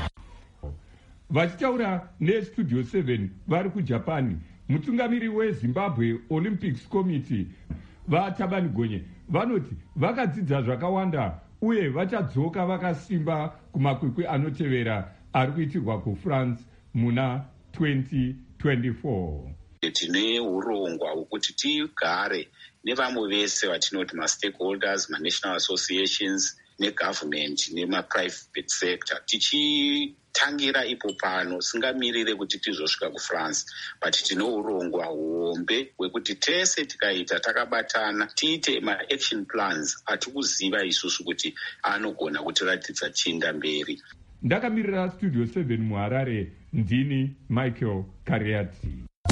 Vachitaura neStudio seven vari kuJapani, mutungamiri weZimbabwe Olympics Committee vaTabani Gonye vanoti vakadzidza zvakawanda uye vachadzoka vakasimba kumakwikwi anotevera ari kuitirwa kuFrance muna twenty twenty-four. Tine urongwa hwekuti tigare nevamwe vese vatinoti ma-stakeholders, ma-national associations, ne-government, nema-private sector, tichitangira ipo pano singamirire kuti tizosvika kuFrance, but tine urongwa hombe hwekuti tese tikaita takabatana tiite ma-action plans atikuziva isusu kuti anogona kutiratidza chinda mberi. Ndakamirira Studio seven muHarare, ndini Michael Kariati.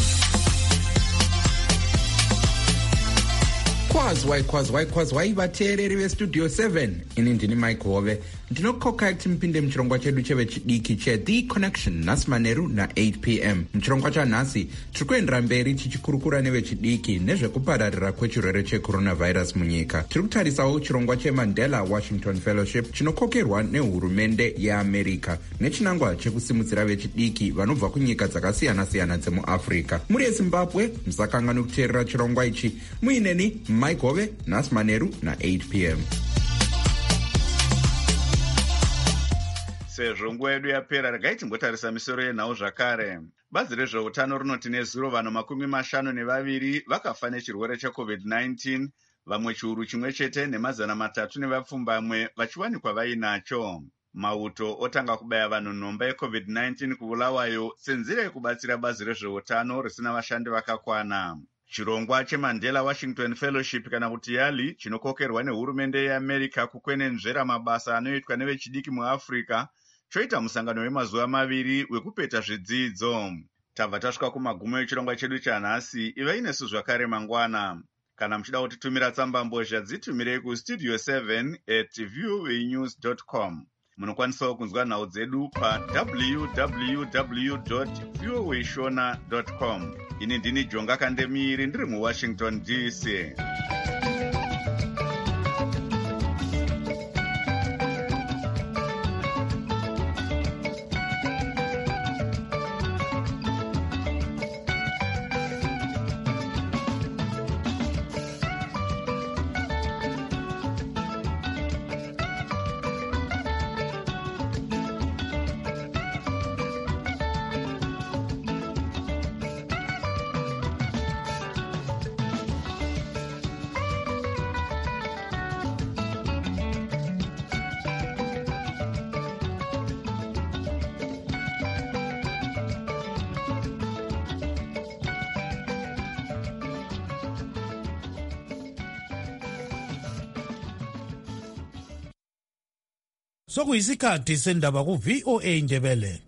kwazwai kwazwai kwazwai vateereri vestudio seven, ini ndini Mike Hove. Ndinokoka kuti mupinde muchirongwa chedu chevechidiki cheThe Connection nhasi manheru na-eight p m. Muchirongwa chanhasi tiri kuendera mberi tichikurukura nevechidiki nezvekupararira kwechirwere checoronavirus munyika. Tiri kutarisawo chirongwa cheMandela Washington Fellowship chinokokerwa nehurumende yeAmerica nechinangwa chekusimudzira vechidiki vanobva kunyika dzakasiyana-siyana dzemuAfrica. Muri yeZimbabwe musakangani kuteerera chirongwa ichi. Muineni Mike Hove nhasi manheru na-eight p m. Sezvo nguva yedu yapera, regai timbotarisa misoro yenhau zvakare. Bazi rezveutano rinoti nezuro vanhu makumi mashanu nevaviri vakafa nechirwere checovid nineteen, vamwe chiuru chimwe chete nemazana matatu nevapfumbamwe vachiwanikwa vainacho. Mauto otanga kubaya vanhu nhomba yecovid nineteen kuBulawayo senzira yekubatsira bazi rezveutano risina vashandi vakakwana. Chirongwa cheMandela Washington Fellowship kana kuti YALI chinokokerwa nehurumende yeAmerica kukwenenzvera mabasa anoitwa nevechidiki muAfrica choita musangano wemazuva maviri wekupeta zvidzidzo. Tabva tasvika kumagumo echirongwa chedu chanhasi. Ivai nesu zvakare mangwana. Kana muchida kutitumira tsamba mbozha dzitumirei kustudio seven at voa news dot com. Munokwanisawo kunzwa nhau dzedu pa w w w dot voa shona dot com. Ini ndini Jonga Kandemiri ndiri muWashington D C. sokuyisikhathi sendaba ku-V O A Ndebele.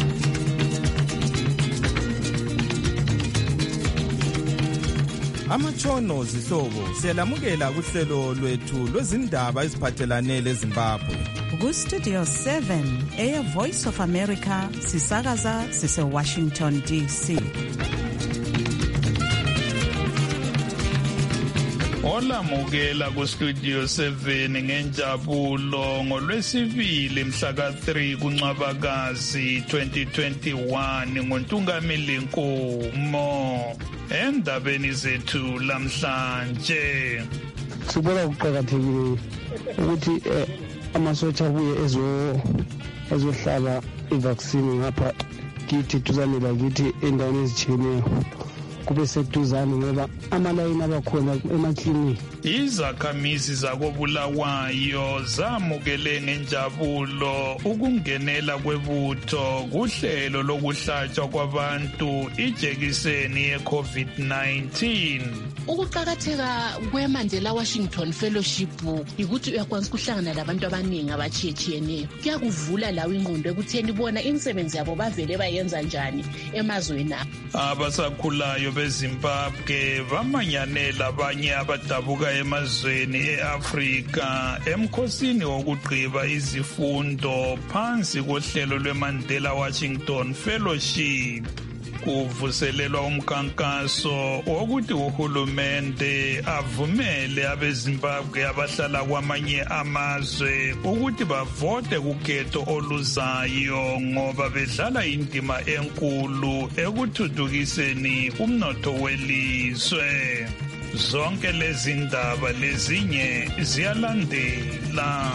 Amatshono zihlobo siyalamukela kuhlelo lwethu lwezindaba eziphathelane leZimbabwe. Ku-Studio seven, Air Voice of America, sisakaza sise-Washington D C. Olamukela ku-Studio seven ngenjabulo ngolwesibili mhla ka three kuNcwabakazi twenty twenty-one ngoNtungamili Nkomo. Endabeni zethu lamhlanje sibona kuqakathekile ukuthi amasotsha abuye ezo ezohlaba ivaccine ngapha kithi duzane lakithi endaweni ezitshiyeneyo kube seduzane ngoba amalayini abakhona emakliniki. Izakhamizi zakobulawayo zamukele ngenjabulo ukungenela kwebutho kuhlelo lokuhlatshwa kwabantu ijekiseni ye-COVID nineteen. Ukuqakatheka kweMandela Washington Fellowship ukuthi uyakwanisa ukuhlangana labantu abaningi abatshiyetshiyeneyo. Kuyakuvula lawo ingqondo ekutheni bona imisebenzi yabo bavele bayenza njani emazweni abo. Abasakhulayo beZimbabwe bamanyanela abanye abadabuka emazweni e-Afrika emkhosini wokugqiba izifundo phansi kohlelo lweMandela Washington Fellowship. Kuvuselelwa umkankaso wokuthi uhulumende avumele abeZimbabwe abahlala kwamanye amazwe ukuthi bavote kukhetho oluzayo ngoba bedlala indima enkulu ekuthuthukiseni umnotho welizwe. Zonke lezi ndaba lezinye ziyalandela.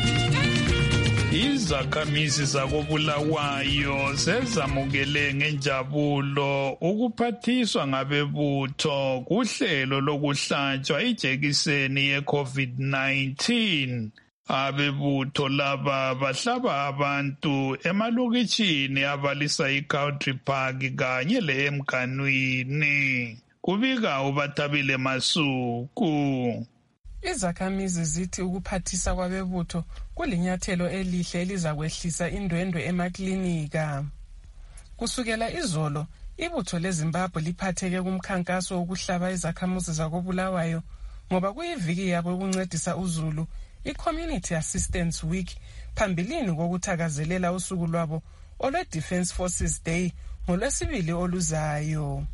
Izakhamizi zakobulawayo sezamukele ngenjabulo ukuphathiswa ngabebutho kuhlelo lokuhlatshwa ijekiseni ye-COVID nineteen. Abebutho laba bahlaba abantu emalokitshini abalisa iCountry Park kanye le-Emganwini. Kubika uBathabile Masuku. Izakhamizi zithi ukuphathisa kwabebutho kulinyathelo elihle elizakwehlisa indwendwe emaklinika. Kusukela izolo, ibutho leZimbabwe liphatheke kumkhankaso wokuhlaba izakhamuzi zakobulawayo ngoba kuyiviki yabo ukuncedisa uZulu, i-Community Assistance Week, phambilini kokuthakazelela usuku lwabo olwe-Defence Forces Day ngolwesibili oluzayo.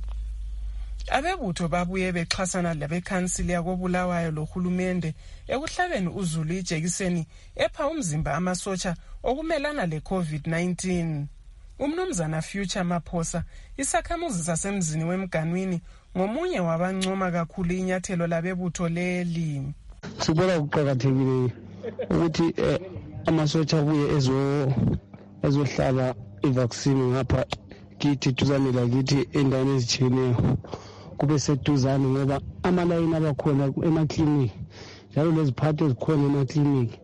Abebutho babuye bexhasana labekhansili yakobulawayo lohulumende ekuhlabeni uZulu ijekiseni epha umzimba amasotsha okumelana le-COVID nineteen. Umnumzana Future Maphosa, isakhamuzi sasemzini weMganwini, ngomunye wabancoma kakhulu inyathelo labebutho leli. Sibona kuqakathekile ukuthi amasotsha abuye ezo ezohlaba ivaccine ngapha kithi duzane lakithi endaweni ezitshiyeneyo kube seduzane ngoba amalayini abakhona emakliniki njalo leziphatho ezikhona emakliniki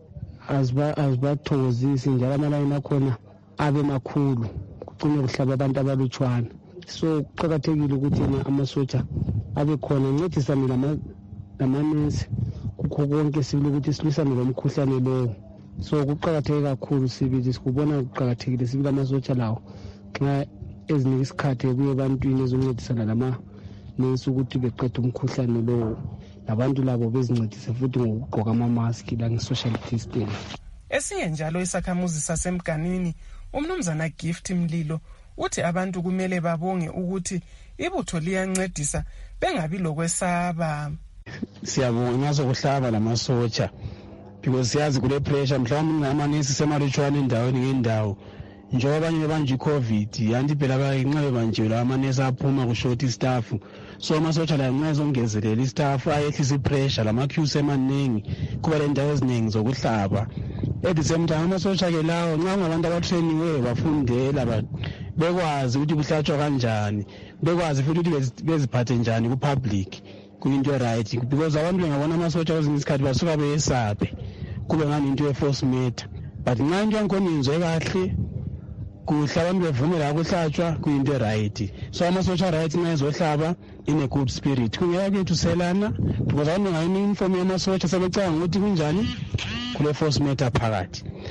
azibathokozisi njalo amalayini akhona abe makhulu kucine kuhlaba abantu abalutshwana. So kuqakathekile ukuthi amasotsha abe khona ncedisane lamanesi kukho konke sibili ukuthi silwisane lomkhuhlane lowo. So kuqakatheke kakhulu sibili sikubona kuqakathekile sibili amasotsha lawo nxa ezinika isikhathi kuye ebantwini ezoncedisana lama nesi ukuthi beqeda umkhuhlane lowo labantu labo bezincedise futhi ngokugqoka ama-mask lange-social distance. Esinye njalo isakhamuzi sasemganwini umnumzana Gift Mlilo uthi abantu kumele babonge ukuthi ibutho liyancedisa bengabi lokwesaba. Siyabonga ngaso kuhlaba lamasotsha because siyazi kule pressure mhlawumbe ngamanesi semalutshwana endaweni ngendawo njengoba abanye banje iCovid yanti phela nxa bebanjelwa amanesi aphuma kushort staff, so amasotsha la nxa ezongezelela istaff ayehlisa ipressure lama-queues emaningi kuba le ndawo eziningi zokuhlaba. At the same time amasotsha ke lawo nxa ngabantu abatrainiweyo bafundela bekwazi ukuthi kuhlatshwa kanjani, bekwazi futhi ukuthi beziphathe njani ku-public kuyinto right because abantu bengabona amasotsha kwezinye isikhathi basuka beyesabe kube ngani into ye-force matter, but nxa into yankhona yenziwe kahle kuhla abantu bevumela ukuhlatshwa kuyinto right. So amasotsha right nxa ezohlaba in a good spirit kungeke kwethu selana because abantu ngayini inform yamasotsha sebecanga ukuthi kunjani kule force matter phakathi.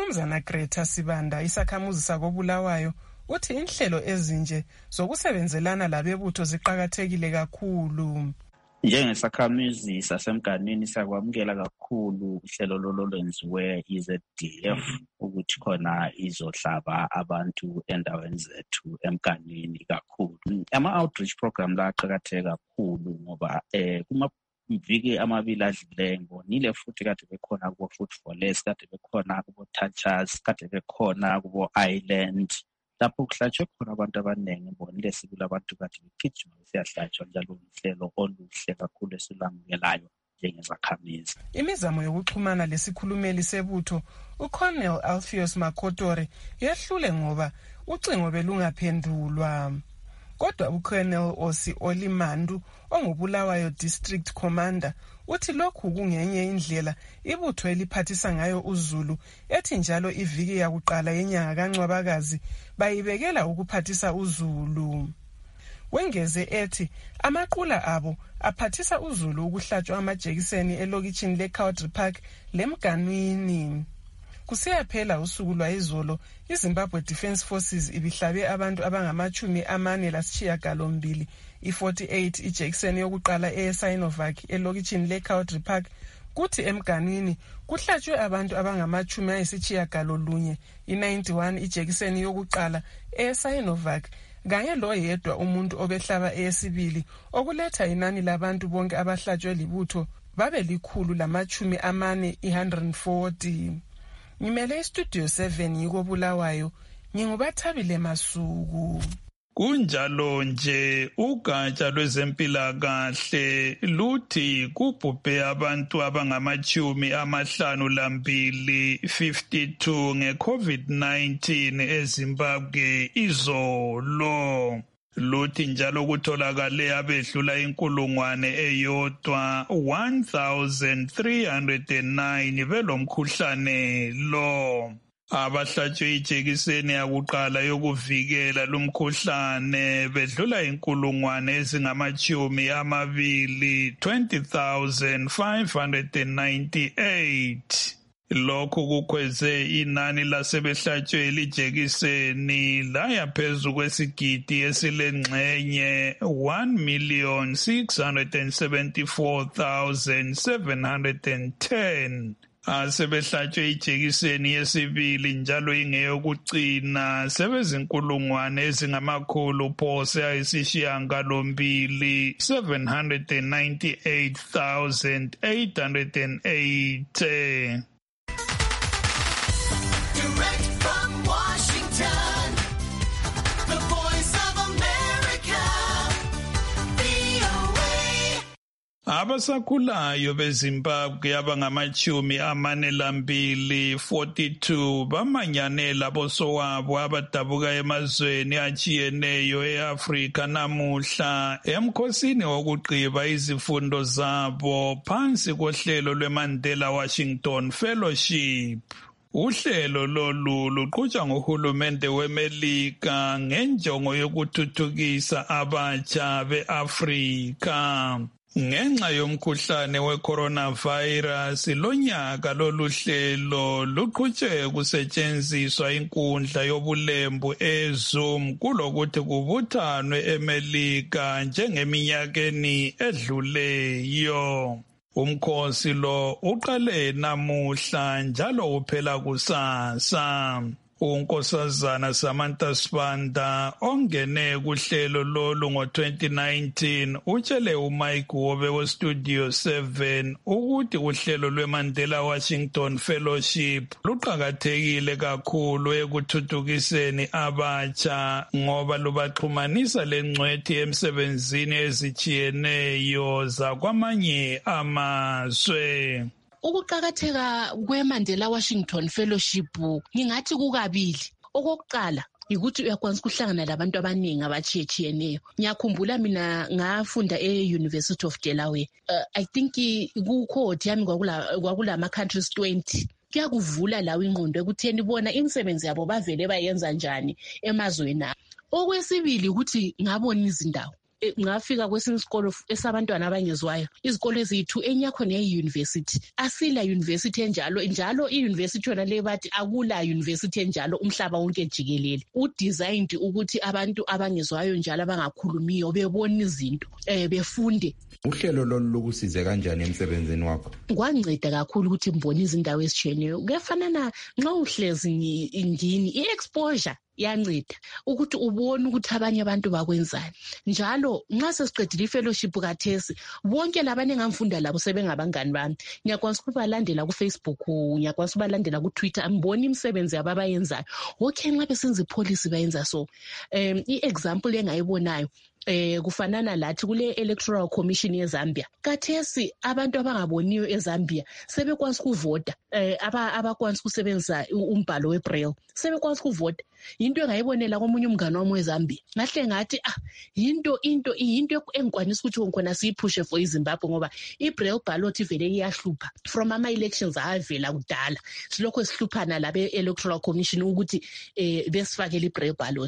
umnumzana Greta Sibanda isakhamuzi sakobulawayo uthi inhlelo ezinje zokusebenzelana labebutho ziqhakathekile kakhulu. Njengesakhamuzi sasemganwini siyakwamukela kakhulu uhlelo lolo lwenziwe i-Z D F ukuthi khona izohlaba abantu endaweni zethu emganwini kakhulu. Ama-outreach program la aqhakatheke kakhulu ngoba eh kuma mviki amabili adluleyo ngibonile futhi kade bekhona kubo Food for Less, kade bekhona kubo Touchers, kade bekhona kubo Island. Lapho kuhlatshwe khona abantu abaningi ngibonile sibili abantu kade begijima besiyahlatshwa njalo uhlelo oluhle kakhulu esilamukelayo njengezakhamizi. Imizamo yokuxhumana lesikhulumeli sebutho uColonel Alpheus Makotore yehlule ngoba ucingo belungaphendulwa. Kodwa uColonel Osi Olimandu ongubulawayo District Commander uthi lokhu kungenye indlela ibutho eliphathisa ngayo uZulu ethi njalo iviki yakuqala yenyanga kaNcwabakazi bayibekela ukuphathisa uZulu. Wengeze ethi amaqula abo aphathisa uZulu ukuhlatshwa amajekiseni elokitshini leCountry Park lemganwini. Kusiyaphela usuku lwayizolo iZimbabwe Defence Forces ibihlabe abantu abangamachumi amane lasishiyagalombili i-forty-eight ijekiseni yokuqala eSinovac elokitshini leCountry Park, kuthi emganwini kuhlatshwe abantu abangamachumi ayisitshiyagalolunye i-ninety-one ijekiseni yokuqala eSinovac kanye loyedwa umuntu obehlaba eyesibili, okuletha inani labantu bonke abahlatshwe libutho babe likhulu lamachumi amane i-one hundred forty. Ngimele istudio seven yikobulawayo, ngingubathabile Masuku. Kunjalo nje ugatsha lwezempilakahle luthi kubhubhe abantu abangamachumi amahlanu lambili fifty-two nge-COVID nineteen eZimbabwe izolo. Luthi njalo kutholakale abedlula inkulungwane eyodwa one thousand three hundred nine belomkhuhlane lo. Abahlatshwe ijekiseni yakuqala yokuvikela lumkhuhlane bedlula inkulungwane ezingamachumi amabili twenty thousand five hundred ninety-eight. Lokhu kukhweze inani lasebehlatshwe lijekiseni laya phezu kwesigidi esilengxenye one million six hundred seventy-four thousand seven hundred ten. Asebehlatshwe ijekiseni yesibili njalo ingeyokucina sebezinkulungwane ezingamakhulu phose ayisishiyagalombili seven hundred ninety-eight thousand eight hundred eighty. Direct from Washington, the voice of America, V O A. Abasakhulayo beZimbabwe abangamachumi amane lambili forty-two bamanyane labosowabo abadabuka emazweni achiyeneyo eAfrika namuhla emkhosini wokugqiba izifundo zabo phansi kohlelo lweMandela Washington Fellowship. Uhlelo lolu luqhutshwa nguhulumende weMelika ngenjongo yokuthuthukisa abatsha beAfrika. Ngenxa yomkhuhlane we-coronavirus, lonyaka lolu hlelo luqhutshwe kusetshenziswa inkundla yobulembu e-Zoom kulokuthi kubuthanwe eMelika njengeminyakeni edluleyo. Umkhosi lo uqale namuhla njalo uphela kusasa. unkosazana Samantha Sibanda ongene kuhlelo lolu ngo-twenty nineteen utshele uMike Wobe weStudio seven ukuthi uhlelo lweMandela Washington Fellowship luqakathekile kakhulu ekuthuthukiseni abatsha ngoba lubaxhumanisa lengcwethi emsebenzini ezichiyeneyo zakwamanye amazwe. Ukuqakatheka kweMandela Washington Fellowship ngingathi kukabili. Okokuqala ukuthi uyakwanisa ukuhlangana labantu abaningi abachiyechiyeneyo. Ngiyakhumbula mina ngafunda e-University of Delaware. Uh, I think ku-cohort yami kwakula kwakulama countries twenty. Kuyakuvula lawo ingqondo ekutheni bona imisebenzi yabo bavele bayenza njani emazweni abo. Okwesibili ukuthi ngabona izindawo. ngafika kwesinye isikolo esabantwana abangezwayo izikolo eziyi-two enye yakhona eyi-university asila university enjalo njalo i-university yona le bathi akula university enjalo umhlaba wonke jikelele udesigned ukuthi abantu abangezwayo njalo abangakhulumiyo bebona izinto um befunde. Uhlelo lolu lukusize kanjani emsebenzini wakho? Kwanceda kakhulu ukuthi ngibone izindawo ezitshiyeneyo. Kuyafanana nxa uhlezi ngini i-exposure yanceda ukuthi ubone ukuthi abanye abantu bakwenzani. Njalo nxa sesiqedile i-fellowship kathesi bonke labanye engamfunda labo sebengabangani bami. Ngiyakwanisa ukubalandela ku-Facebook, ngiyakwanisa ukubalandela ku-Twitter, ngibone imisebenzi yabo abayenzayo. Okay, nxa besenza ipolicy bayenza so. Um, i-example engayibonayo eh kufanana lathi kule electoral commission yeZambia kathesi abantu abangaboniyo eZambia sebekwazi ukuvota eh aba abakwazi ukusebenzisa umbhalo webraille sebekwazi ukuvota into engayibonela komunye umngane wami weZambia ngahle ngathi ah into into into engikwanisa ukuthi ngikona siyiphushe for iZimbabwe ngoba ibraille ballot ivele iyahlupha from ama elections avela kudala silokho esihluphana labe electoral commission ukuthi eh besifakele ibraille ballot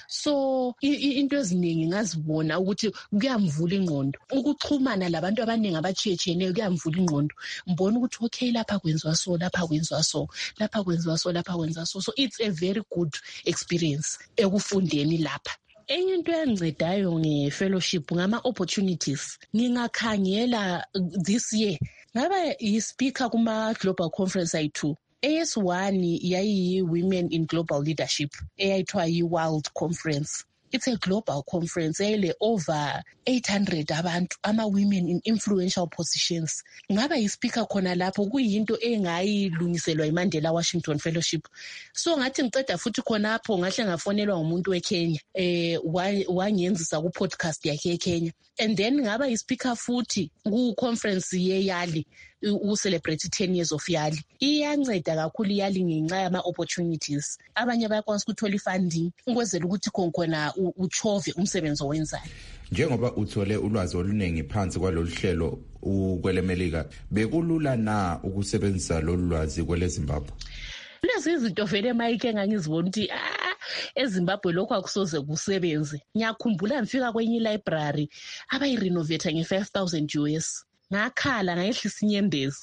so into eziningi ngazi bona ukuthi kuyamvula ingqondo ukuxhumana labantu abaningi abachiyechiyeneyo kuyamvula ingqondo mbona ukuthi okay lapha kwenziwa so lapha kwenziwa so lapha kwenziwa so lapha kwenziwa so so it's a very good experience ekufundeni lapha. Enye into engicedayo nge-fellowship ngama-opportunities ngingakhangela this year ngaba yi-speaker kuma-global conference ayi-two. A S one yayi-Women in Global Leadership eyayithiwa yi-World Conference. It's a global conference ele over eight hundred abantu ama-women in influential positions. Ngaba yi-speaker khona lapho kuyinto engayilungiselwa iMandela Washington Fellowship. So ngathi ngiceda futhi khonapho ngahle ngafonelwa ngumuntu weKenya eh wangenzisa ku-podcast yakhe eKenya. And then ngaba yi-speaker futhi ku-conference ye-Yali u-celebrate ten years of Yali. Iyanceda kakhulu Yali ngenxa yama-opportunities. Abanye bayakwazi ukuthola i-funding ukwenzela ukuthi khona uchove umsebenzi owenzayo. Njengoba uthole ulwazi oluningi phansi kwalolu hlelo ukwele Melika bekulula na ukusebenzisa lolu lwazi kwele Zimbabwe? Lezi izinto vele Mike engangizibona ukuthi ah eZimbabwe lokho akusoze kusebenze. Ngiyakhumbula ngifika kwenye library abayirenovate nge-five thousand U S. Ngakhala ngayehlisa inyembezi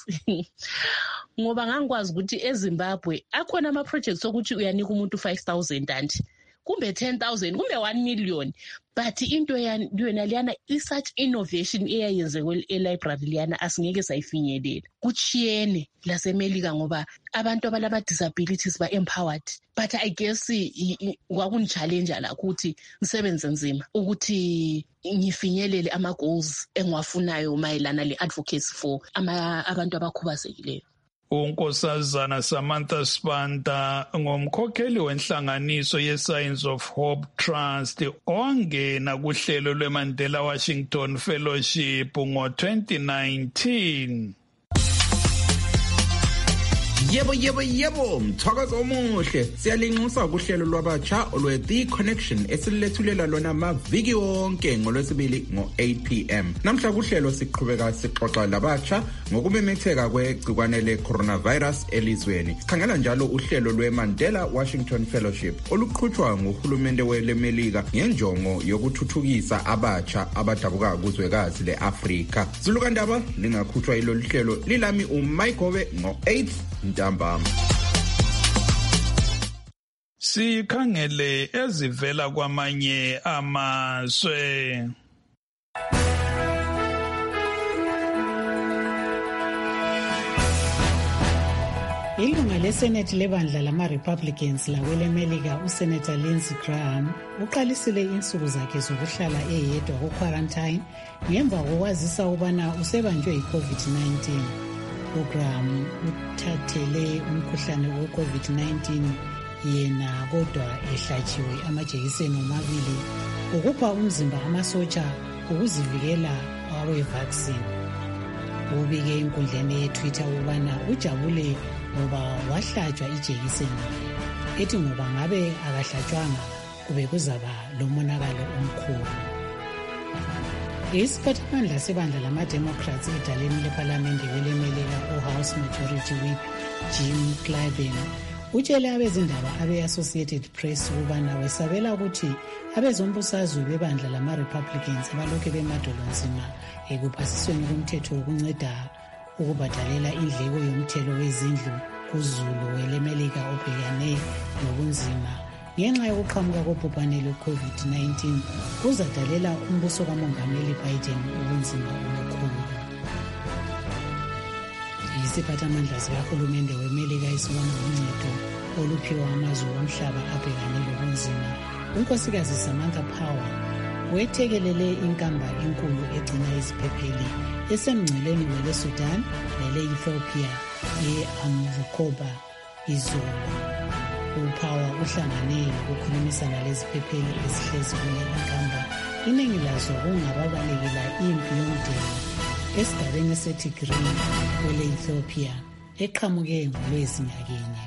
ngoba ngangikwazi ukuthi eZimbabwe akhona ama projects ukuthi uyanika umuntu five thousand and kumbe ten thousand kumbe one million but into yona liyana is such innovation eyayenzekwe e-library liyana asingeke sayifinyelela kuchiyene laseMelika ngoba abantu abalama disabilities ba empowered but I guess kwakuni challenge la ukuthi ngisebenze nzima ukuthi ngifinyelele ama goals engiwafunayo mayelana le advocacy for ama abantu abakhubazekileyo. uNkosazana Samantha Spanta ngomkhokheli wenhlanganiso ye-Signs of Hope Trust owangena kuhlelo lweMandela Washington Fellowship ngo-twenty nineteen. Yebo yebo yebo mthakazo omuhle siyalinxusa kuhlelo lwabatsha olwe-The Connection esilethulela lona maviki wonke ngolwesibili ngo-eight p m namhla kuhlelo siqhubeka sixoxa labatsha ngokumemetheka kwegcikwane le-coronavirus elizweni. Sikhangela njalo uhlelo lwe-Mandela Washington Fellowship oluqhutshwa nguhulumende weleMelika ngenjongo yokuthuthukisa abatsha abadabuka kuzwekazi le-Afrika. Zulukandaba lingakhutshwa ilolu hlelo lilami uMayigobe ngo-eight ntambama. Sikhangele ezivela kwamanye amazwe. Ilunga leSenate lebandla lama-Republicans lakweleMelika uSenator Lindsey Graham uqalisile insuku zakhe zokuhlala eyedwa ku-quarantine ngemva kokwazisa ukubana usebanjwe yi-COVID nineteen. UGraham uthathele umkhuhlane we-COVID nineteen yena kodwa ehlatshiwe amajekiseni omabili ukupha umzimba amasotsha ukuzivikela awe-vaccine. Ubike enkundleni ye-Twitter ukubana ujabule ngoba wahlatshwa ijekiseni ethi ngoba ngabe akahlatshwanga kube kuzaba lomonakalo omkhulu. Isiphathimandla sebandla lama-Democrats edaleni lephalamende kweleMelika uHouse Majority Whip Jim Clyburn utshele abezindaba abe-Associated Press ukubana wesabela ukuthi abezombusazwe bebandla lama-Republicans abalokhu bemadolonzima ekuphasisweni komthetho wokunceda ukubhadalela indleko yomthelo wezindlu kuzulu welemelika obhekane nobunzima ngenxa yokuqhamuka kobhubhane lwe-covid nineteen kuzadalela umbuso kamongameli Biden ubunzima obukhulu. Isiphathamandla sikahulumende wemelika esibona uncedo oluphiwa amazwe omhlaba abhekane lobunzima. unkosikazi Samantha Power wethekelele inkamba enkulu egcina iziphepheli esemngceleni wele-Sudan nele-Ethiopia ye-Amvukoba izolo. uPower uhlangane ukukhulumisana leziphepheli ezihlezi kule nkamba, iningi lazo kungababalekela impi yomndeni esigabeni seTigray kwele-Ethiopia eqhamuke ngolwezi nyakenye.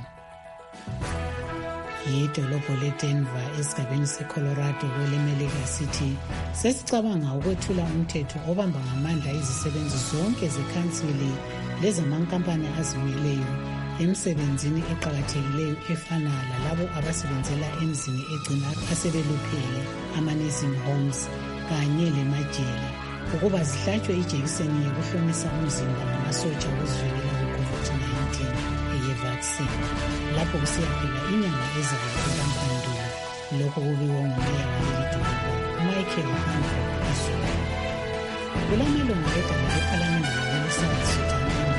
Idolobho leDenver esigabeni seColorado kwelemelika City sesicabanga ukwethula umthetho obamba ngamandla izisebenzi zonke zekhansili lezamankampani azimeleyo emsebenzini eqakathekileyo efana lalabo abasebenzela emzini egcina asebeluphele ama-nursing homes kanye lemajele ukuba zihlatshwe ijekiseni yokuhlomisa umzimba ngamasotsha okuzivikela ku-covid nineteen eye-vaccine lapho kusiyaphela inyanga ezivela phambili. Lokho kubiwe ngumeya waleli dolobho uMichael Andrew izolo. Kulamalungu edaba lephalamende lawele-South Sudan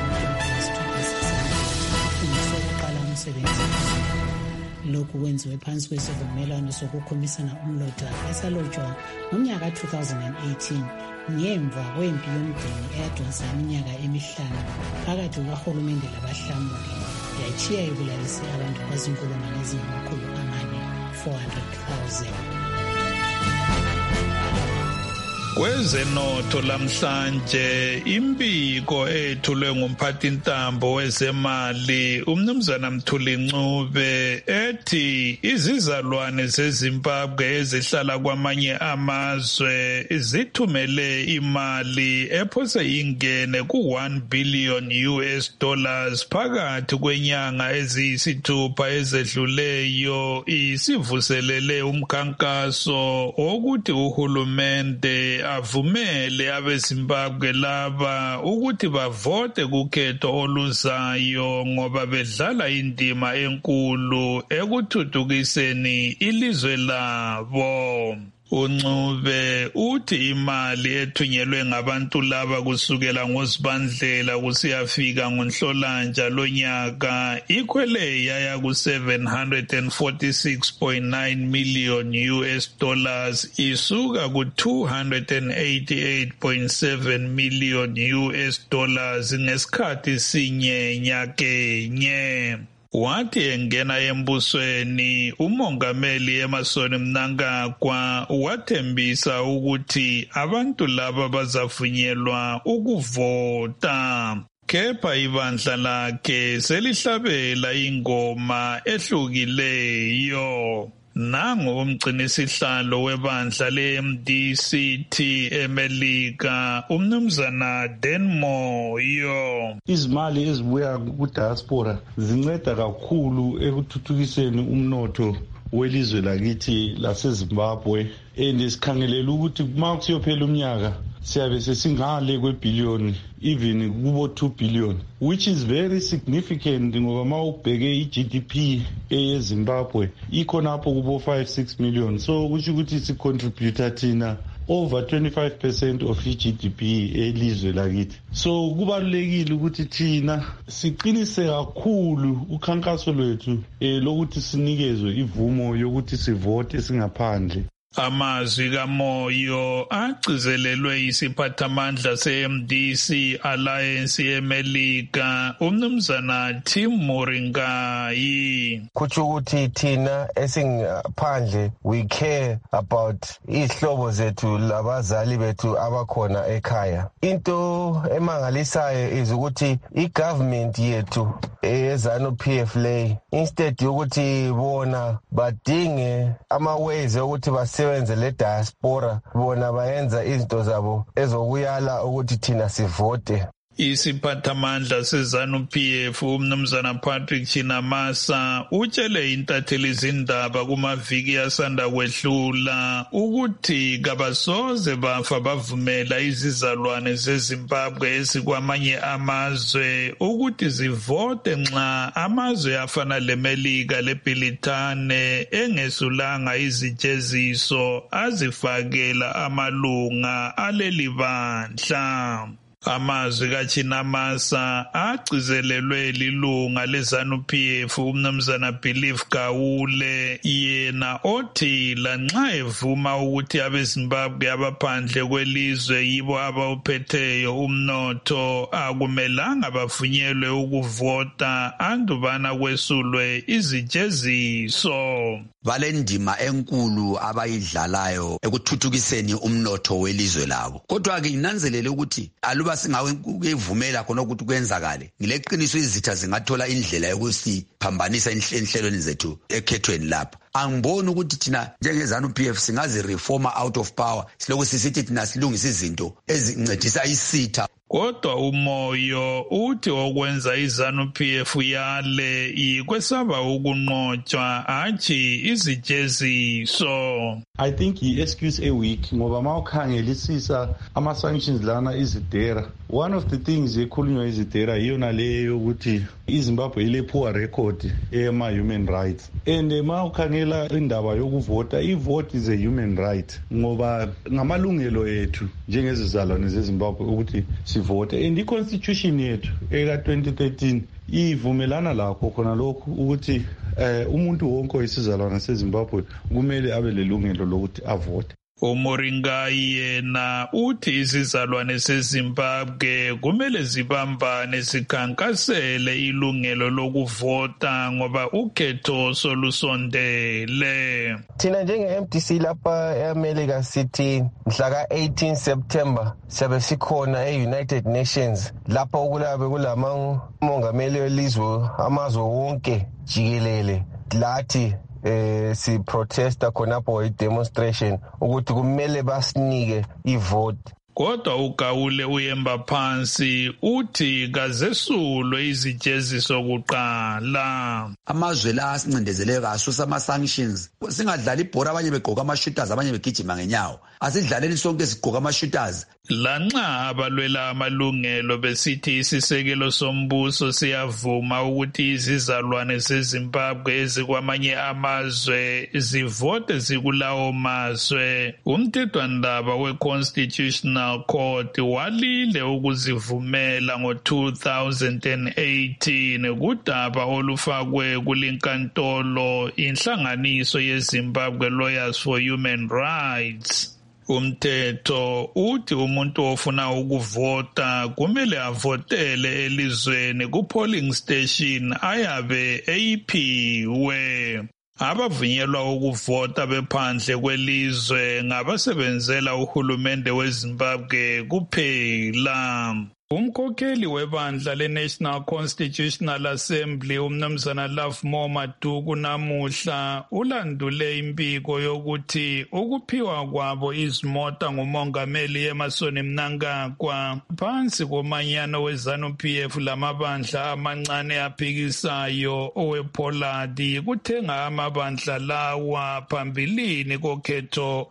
sokuqala umsebenzi. Lokhu kwenziwe phansi kwesivumelwano sokukhomisana umlota esalotshwa ngomnyaka two thousand eighteen ngemva kwempi yomndeni eyadonsa iminyaka emihlanu phakathi kukahulumende labahlamuli yachiya ibulalise abantu abazinkulungwane ezingamakhulu amane four hundred thousand. Kwezenotho lamhlanje imbiko ethulwe ngumphathintambo wezemali umnumzana Mthuli Ncube ethi izizalwane zeZimbabwe ezihlala kwamanye amazwe zithumele imali ephose ingene ku one billion U S dollars phakathi kwenyanga eziyisithupha ezedluleyo isivuselele umkhankaso wokuthi uhulumende avumele abeZimbabwe laba ukuthi bavote kukhetho oluzayo ngoba bedlala indima enkulu ekuthuthukiseni ilizwe labo. uNcube uthi imali ethunyelwe ngabantu laba kusukela ngoZibandlela kusiyafika ngoNhlolanja lonyaka ikhwele yaya ku seven hundred forty-six point nine million U S dollars isuka ku two hundred eighty-eight point seven million U S dollars ngesikhathi sinye nyakenye. Wathi engena embusweni umongameli Emmerson Mnangagwa wathembisa ukuthi abantu laba bazavunyelwa ukuvota. Kepha ibandla lakhe selihlabela ingoma ehlukileyo. Nango umgcinisihlalo webandla le-M D C T eMelika umnumzana Denmoyo. Izimali ezibuya ku-diaspora zinceda kakhulu ekuthuthukiseni umnotho welizwe lakithi laseZimbabwe and sikhangelela ukuthi uma kusiyophela umnyaka siyabe sesingale kwebhiliyoni even kubo two billion, which is very significant ngoba ma ubheke i-G D P eyeZimbabwe ikhonapho kubo five six million, so kusho ukuthi sicontributor thina over twenty-five percent of i-G D P elizwe lakithi. So kubalulekile ukuthi thina siqinise kakhulu ukhankaso lwethu eh lokuthi sinikezwe ivumo yokuthi sivote singaphandle. Amazwi kaMoyo agcizelelwe isiphathamandla se-M D C Alliance eMelika umnumzana Tim Moringai. Kutsho ukuthi thina esingaphandle we care about izihlobo zethu labazali bethu abakhona ekhaya. Into emangalisayo is ukuthi i-government yethu eZANU-P F le instead yokuthi bona badinge ama-ways ukuthi basebenze le diaspora bona bayenza izinto zabo ezokuyala ukuthi thina sivote. Isiphathamandla seZanu-P F umnumzana Patrick Chinamasa utshele intatheli izindaba kumaviki asanda kwedlula ukuthi kabasoze bafa bavumela izizalwane zeZimbabwe ezikwamanye amazwe ukuthi zivote nxa amazwe afana leMelika leBritane engesulanga izijeziso azifakela amalunga aleli bandla. Amazwi kaChinamasa agcizelelwe lilunga leZanu-P F umnumzana Believe Gawule, yena othi lanxa evuma ukuthi abeZimbabwe abaphandle kwelizwe yibo abawuphetheyo umnotho akumelanga bavunyelwe ukuvota andubana kwesulwe izijeziso. Balendima enkulu abayidlalayo ekuthuthukiseni umnotho welizwe labo. Kodwa ke inanzelele ukuthi aluba singawevumela khona ukuthi kwenzakale, ngileqiniso izitha zingathola indlela yokusi phambanisa enhlelweni zethu ekhethweni lapha. Angiboni ukuthi thina njengeZanu-P F singazi reformer out of power siloko sisithi thina silungisa izinto ezincedisa isitha. Kodwa umoyo uthi okwenza iZanu-P F yale ikwesaba ukunqotshwa athi izijeziso. I think i-excuse a week ngoba mawukhangelisisa ama-sanctions lana izidera. One of the things ekhulunywa izidera yiyona leyo yokuthi iZimbabwe ile-poor record ema-human rights. And mawukhangela indaba yokuvota, i-vote is a human right ngoba ngamalungelo ethu njengezizalwane zeZimbabwe ukuthi sivote. And i-constitution yethu eka twenty thirteen ivumelana lakho khona lokhu ukuthi eh umuntu wonke oyisizalwane seZimbabwe kumele abe lelungelo lokuthi avote. uMoringai yena uthi izizalwane seZimbabwe kumele zibambane zikhankasele ilungelo lokuvota ngoba ukhetho solusondele. Thina njenge-M D C lapha eAmerica City mhla ka eighteen September siyabe sikhona e-United Nations lapha okulabe kulama mongameli welizwe amazwe wonke jikelele lathi eh si protesta khonapho i-demonstration ukuthi kumele basinike i-vote. Kodwa uGawule uyemba phansi uthi kazesulwe izijeziso kuqala. Amazwe la asincindezele kaso sama-sanctions singadlala ibhora abanye begqoka ama-shooters abanye begijima ngenyawo asidlaleni sonke sigqoka ama-shooters. Lanxa abalwela amalungelo besithi isisekelo sombuso siyavuma ukuthi izizalwane zeZimbabwe ezikwamanye amazwe zivote zikulawo mazwe, umthethwandaba we-Constitutional Court walile ukuzivumela ngo two thousand eighteen kudaba olufakwe kulinkantolo inhlanganiso yeZimbabwe Lawyers for Human Rights. Umthetho uthi umuntu ofuna ukuvota kumele avotele elizweni ku-polling station ayabe eyiphiwe. Abavunyelwa ukuvota bephandle kwelizwe ngabasebenzela uhulumende weZimbabwe kuphela. Umkhokheli webandla le-National Constitutional Assembly umnumzana Lovemore Maduku namuhla ulandule impiko yokuthi ukuphiwa kwabo izimota ngumongameli Emmerson Mnangagwa phansi komanyano weZanu-P F lamabandla amancane aphikisayo owePollard kuthenga amabandla lawa phambilini kokhetho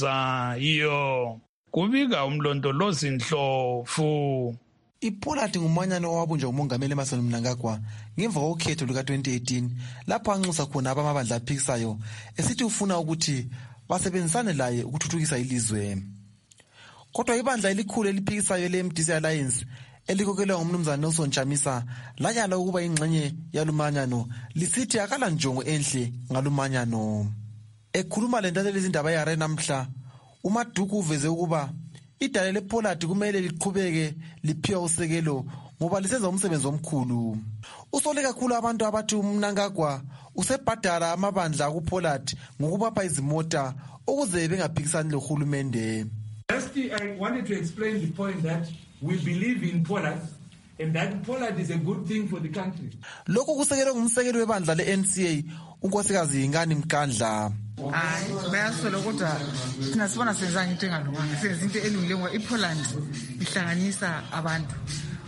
oluzayo. Kubika umlondolozi Ndlovu. iPollard ngumanyano owabunjwa umongameli Emmerson Mnangagwa ngemva kokhetho luka twenty eighteen lapho anxusa khona abamabandla aphikisayo esithi ufuna ukuthi basebenzisane laye ukuthuthukisa ilizwe. Kodwa ibandla elikhulu eliphikisayo le-M D C Alliance elikhokelwa ngumnumzana Nelson Chamisa layala ukuba ingxenye yalumanyano lisithi akala njongo enhle ngalumanyano. Ekhuluma le ntatheli izindaba yare namhla uMaduku uveze ukuba idale lePollard kumele liqhubeke liphiwa usekelo ngoba lisenza umsebenzi omkhulu. Usole kakhulu abantu abathi uMnangagwa usebhadala amabandla akuPollard ngokubapha izimota ukuze bengaphikisani lohulumende. Just I wanted to explain the point that we believe in Pollard and that Pollard is a good thing for the country. Lokho kusekelwe ngumsekeli webandla le-N C A unkosikazi Ingani Mkandla. Hayi bayasola kodwa thina sibona senza into engalunganga senza into elungile ngoba iPollard ihlanganisa abantu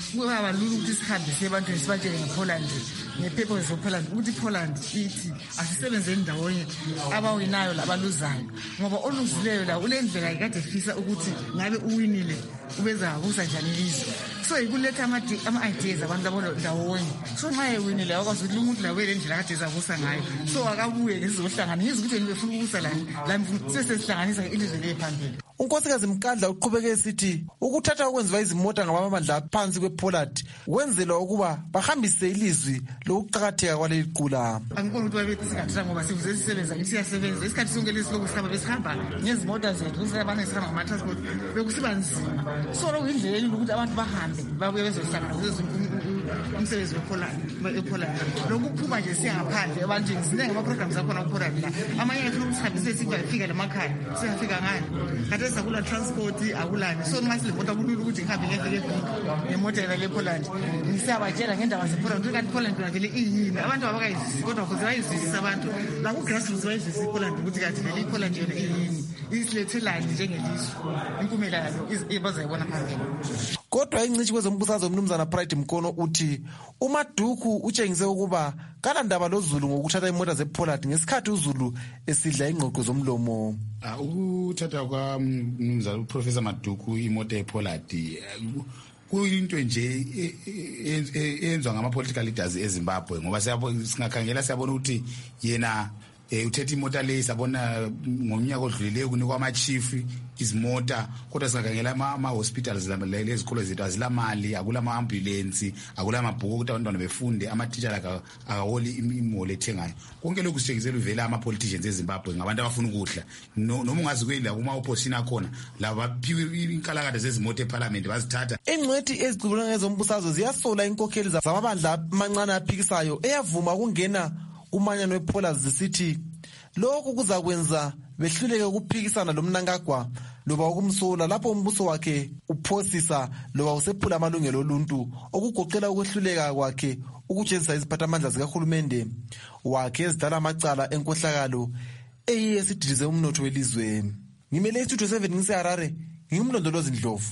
kungaba lula ukuthi sihambise ebantwini sibatshele ngePoland nge-purpose zoPoland ukuthi iPoland ithi asisebenzeni ndawonye abawinayo labaluzayo ngoba oluzileyo la ulendlela ikade fisa ukuthi ngabe uwinile ubeza kusa njani ilizwe so ikuletha ama-ideas abantu abona ndawonye so nxa ewinile akwazi ukuthi umuntu lawe le ndlela kade ezakusa ngayo so akabuye ngezizohlangana ngizwe ukuthi befuna ukusa lani lami sesesihlanganisa ilizwe lephambili. unkosikazi Mkandla uqhubeke esithi ukuthatha okwenziwa izimota ngabamandla aphansi kwePoland wenzelwa ukuba bahambise ilizwi lokuqakatheka kwaleli qula. Angikho ukuthi babethi singathatha ngoba sivuze sisebenza siyasebenza isikhathi sonke lesi lokusihamba besihamba ngezimota zethu usabane sihamba ngama-transport bekusiba nzima so lokuyindlela elula ukuthi abantu bahambe babuye bezohlangana umsebenzi wePoland lokuphuma nje siyangaphandle ebantwini ziningi ama-programs akhona kuPoland la amanye efuna ukusihambise sifika lemakhaya siyafika ngani kade sakula transport akulani so nxa silemota kulula ukuthi ngihambe ngefike evika ngemota yena lePoland ngisabatshela ngendaba zePoland ukuthi kanti iPoland yona vele iyini abantu abakayizwisisi kodwa kuze bayizwisise abantu la ku-grassroots bayizwisise iPoland ukuthi kanti vele iPoland yona iyini isilethelani njengelizwe impumela yayo bazayibona phambili. Kodwa ingcitshi kwezombusazwe umnumzana Pride Mkono uthi uMaduku utshengise ukuba kalandaba loZulu ngokuthatha imota zePoland ngesikhathi uZulu esidla ingqoqo zomlomo. Ukuthatha kwa mnumzana uProfessor Maduku imota yePoland kuyinto nje eyenzwa ngama-political leaders eZimbabwe ngoba singakhangela siyabona ukuthi yena eh uthethe imota le sabona ngomnyaka odlulileyo kunikwa ama-chief izimota kodwa singakhangela ama-hospitals lezi ezikolo zethu azilamali akula ma-ambulance akula mabhuku ukuthi abantwana befunde ama-teacher akawoli imoli ethengayo konke lokhu sitshengisela uvela ama-politicians eZimbabwe ngabantu abafuna ukudla noma ungazi kwela kuma-opposition akhona labo baphiwe inkalakade zezimoto eParliament bazithatha. Ingcwethi ezicubula ngezombusazwe ziyasola inkokheli zamabandla amancane aphikisayo eyavuma ukungena umanyano wePoland zisithi lokhu kuzakwenza behluleke ukuphikisana lomnankagwa loba ukumsola lapho umbuso wakhe uphosisa loba usephula amalungelo oluntu okugoqela ukwehluleka kwakhe ukujezisa iziphathamandla zikahulumende wakhe ezidala amacala enkohlakalo eyiyesidilize umnotho welizwe. Ngimele istudio seven ngiseHarare ngimlondolozi Ndlovu.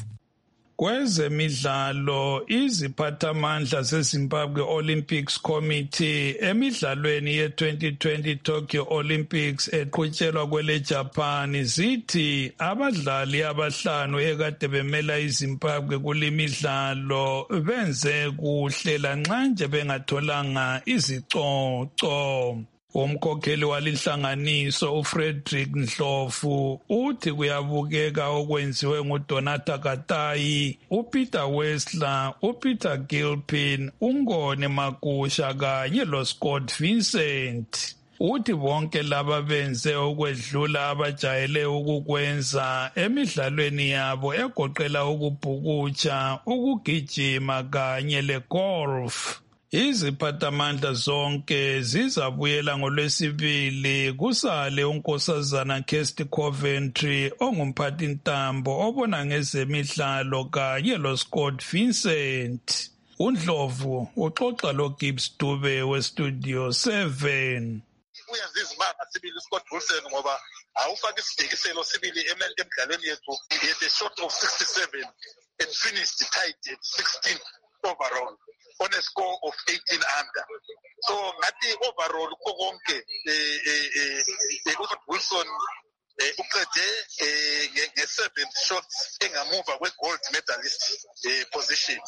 Kwezemidlalo iziphathamandla zeZimbabwe Olympics Committee emidlalweni ye-twenty twenty Tokyo Olympics eqhutshelwa kwele Japan zithi abadlali abahlanu ekade bemela iZimbabwe kulimidlalo benze kuhle lanxa nje bengatholanga izicoco. Umkhokheli walinhlanganiso uFrederick Ndlovu uthi kuyabukeka okwenziwe nguDonata Katayi, uPeter Wessler, uPeter Gilpin, uNgone Magusha kanye loScott Vincent. Uthi bonke laba benze okwedlula abajayele ukukwenza emidlalweni yabo egoqela ukubhukutsha, ukugijima kanye legolf. Iziphathamandla zonke zizabuyela ngolwesibili kusale unkosazana Kirsty Coventry ongumphathintambo obona ngezemidlalo kanye loScott Vincent. uNdlovu uxoxa loGibbs Dube westudio seven. Uyenza izimanga sibili uScott Wilson ngoba awufaka isibhekiselo sibili emidlalweni yethu yethu short of sixty-seven and finished tied at sixteen overall on a score of eighteen under. So ngathi overall konke eh eh eh uScott Wilson uqede nge-seventh shots engamuva kwe-gold medalist position.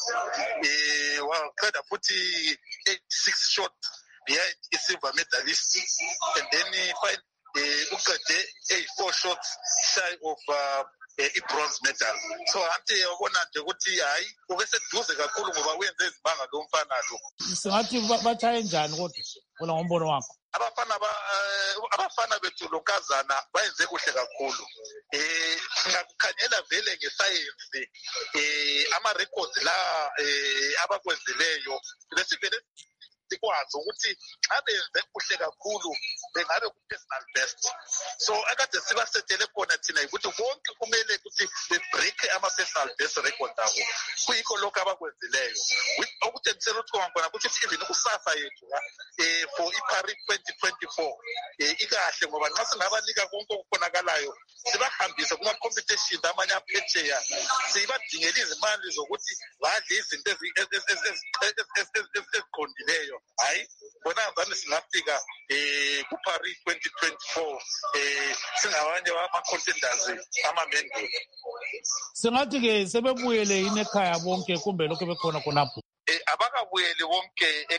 Waqeda futhi eighty-six shots behind i-silver medalist, and then uqede eighty-four shots shy of uh, i-bronze medal. So anti yabona nje ukuthi hayi ubeseduze kakhulu ngoba wenze izibanga lo mfana lo. Singathi bachaye njani kodwa wona ngombono wakho? Abafana abafana bethu lonkazana bayenze kuhle kakhulu. Eh singakukhanyela vele ngescience eh ama records la eh abakwenzileyo bese vele sikwazi ukuthi xa benze kuhle kakhulu bengabe ku-personal best. So akade sibasetele khona thina ukuthi konke kumele ukuthi bebreak ama-personal best record abo. Kuyikho lokho abakwenzileyo. Okutshengisela ukuthi khona ukuthi even kusasa yethu um for iParis twenty twenty-four um ikahle ngoba nxa singabanika konke okukhonakalayo sibahambise kuma-competition amanye aphetsheya sibadingela izimali zokuthi badle izinto eziqondileyo. Hayi bona ngazane singafika um kuParis twenty twenty-four um singabanye ama-contenders ama-mandate. Singathi-ke sebebuyele yini ekhaya bonke kumbe lokho bekhona khonapho? Um abakabuyeli wonke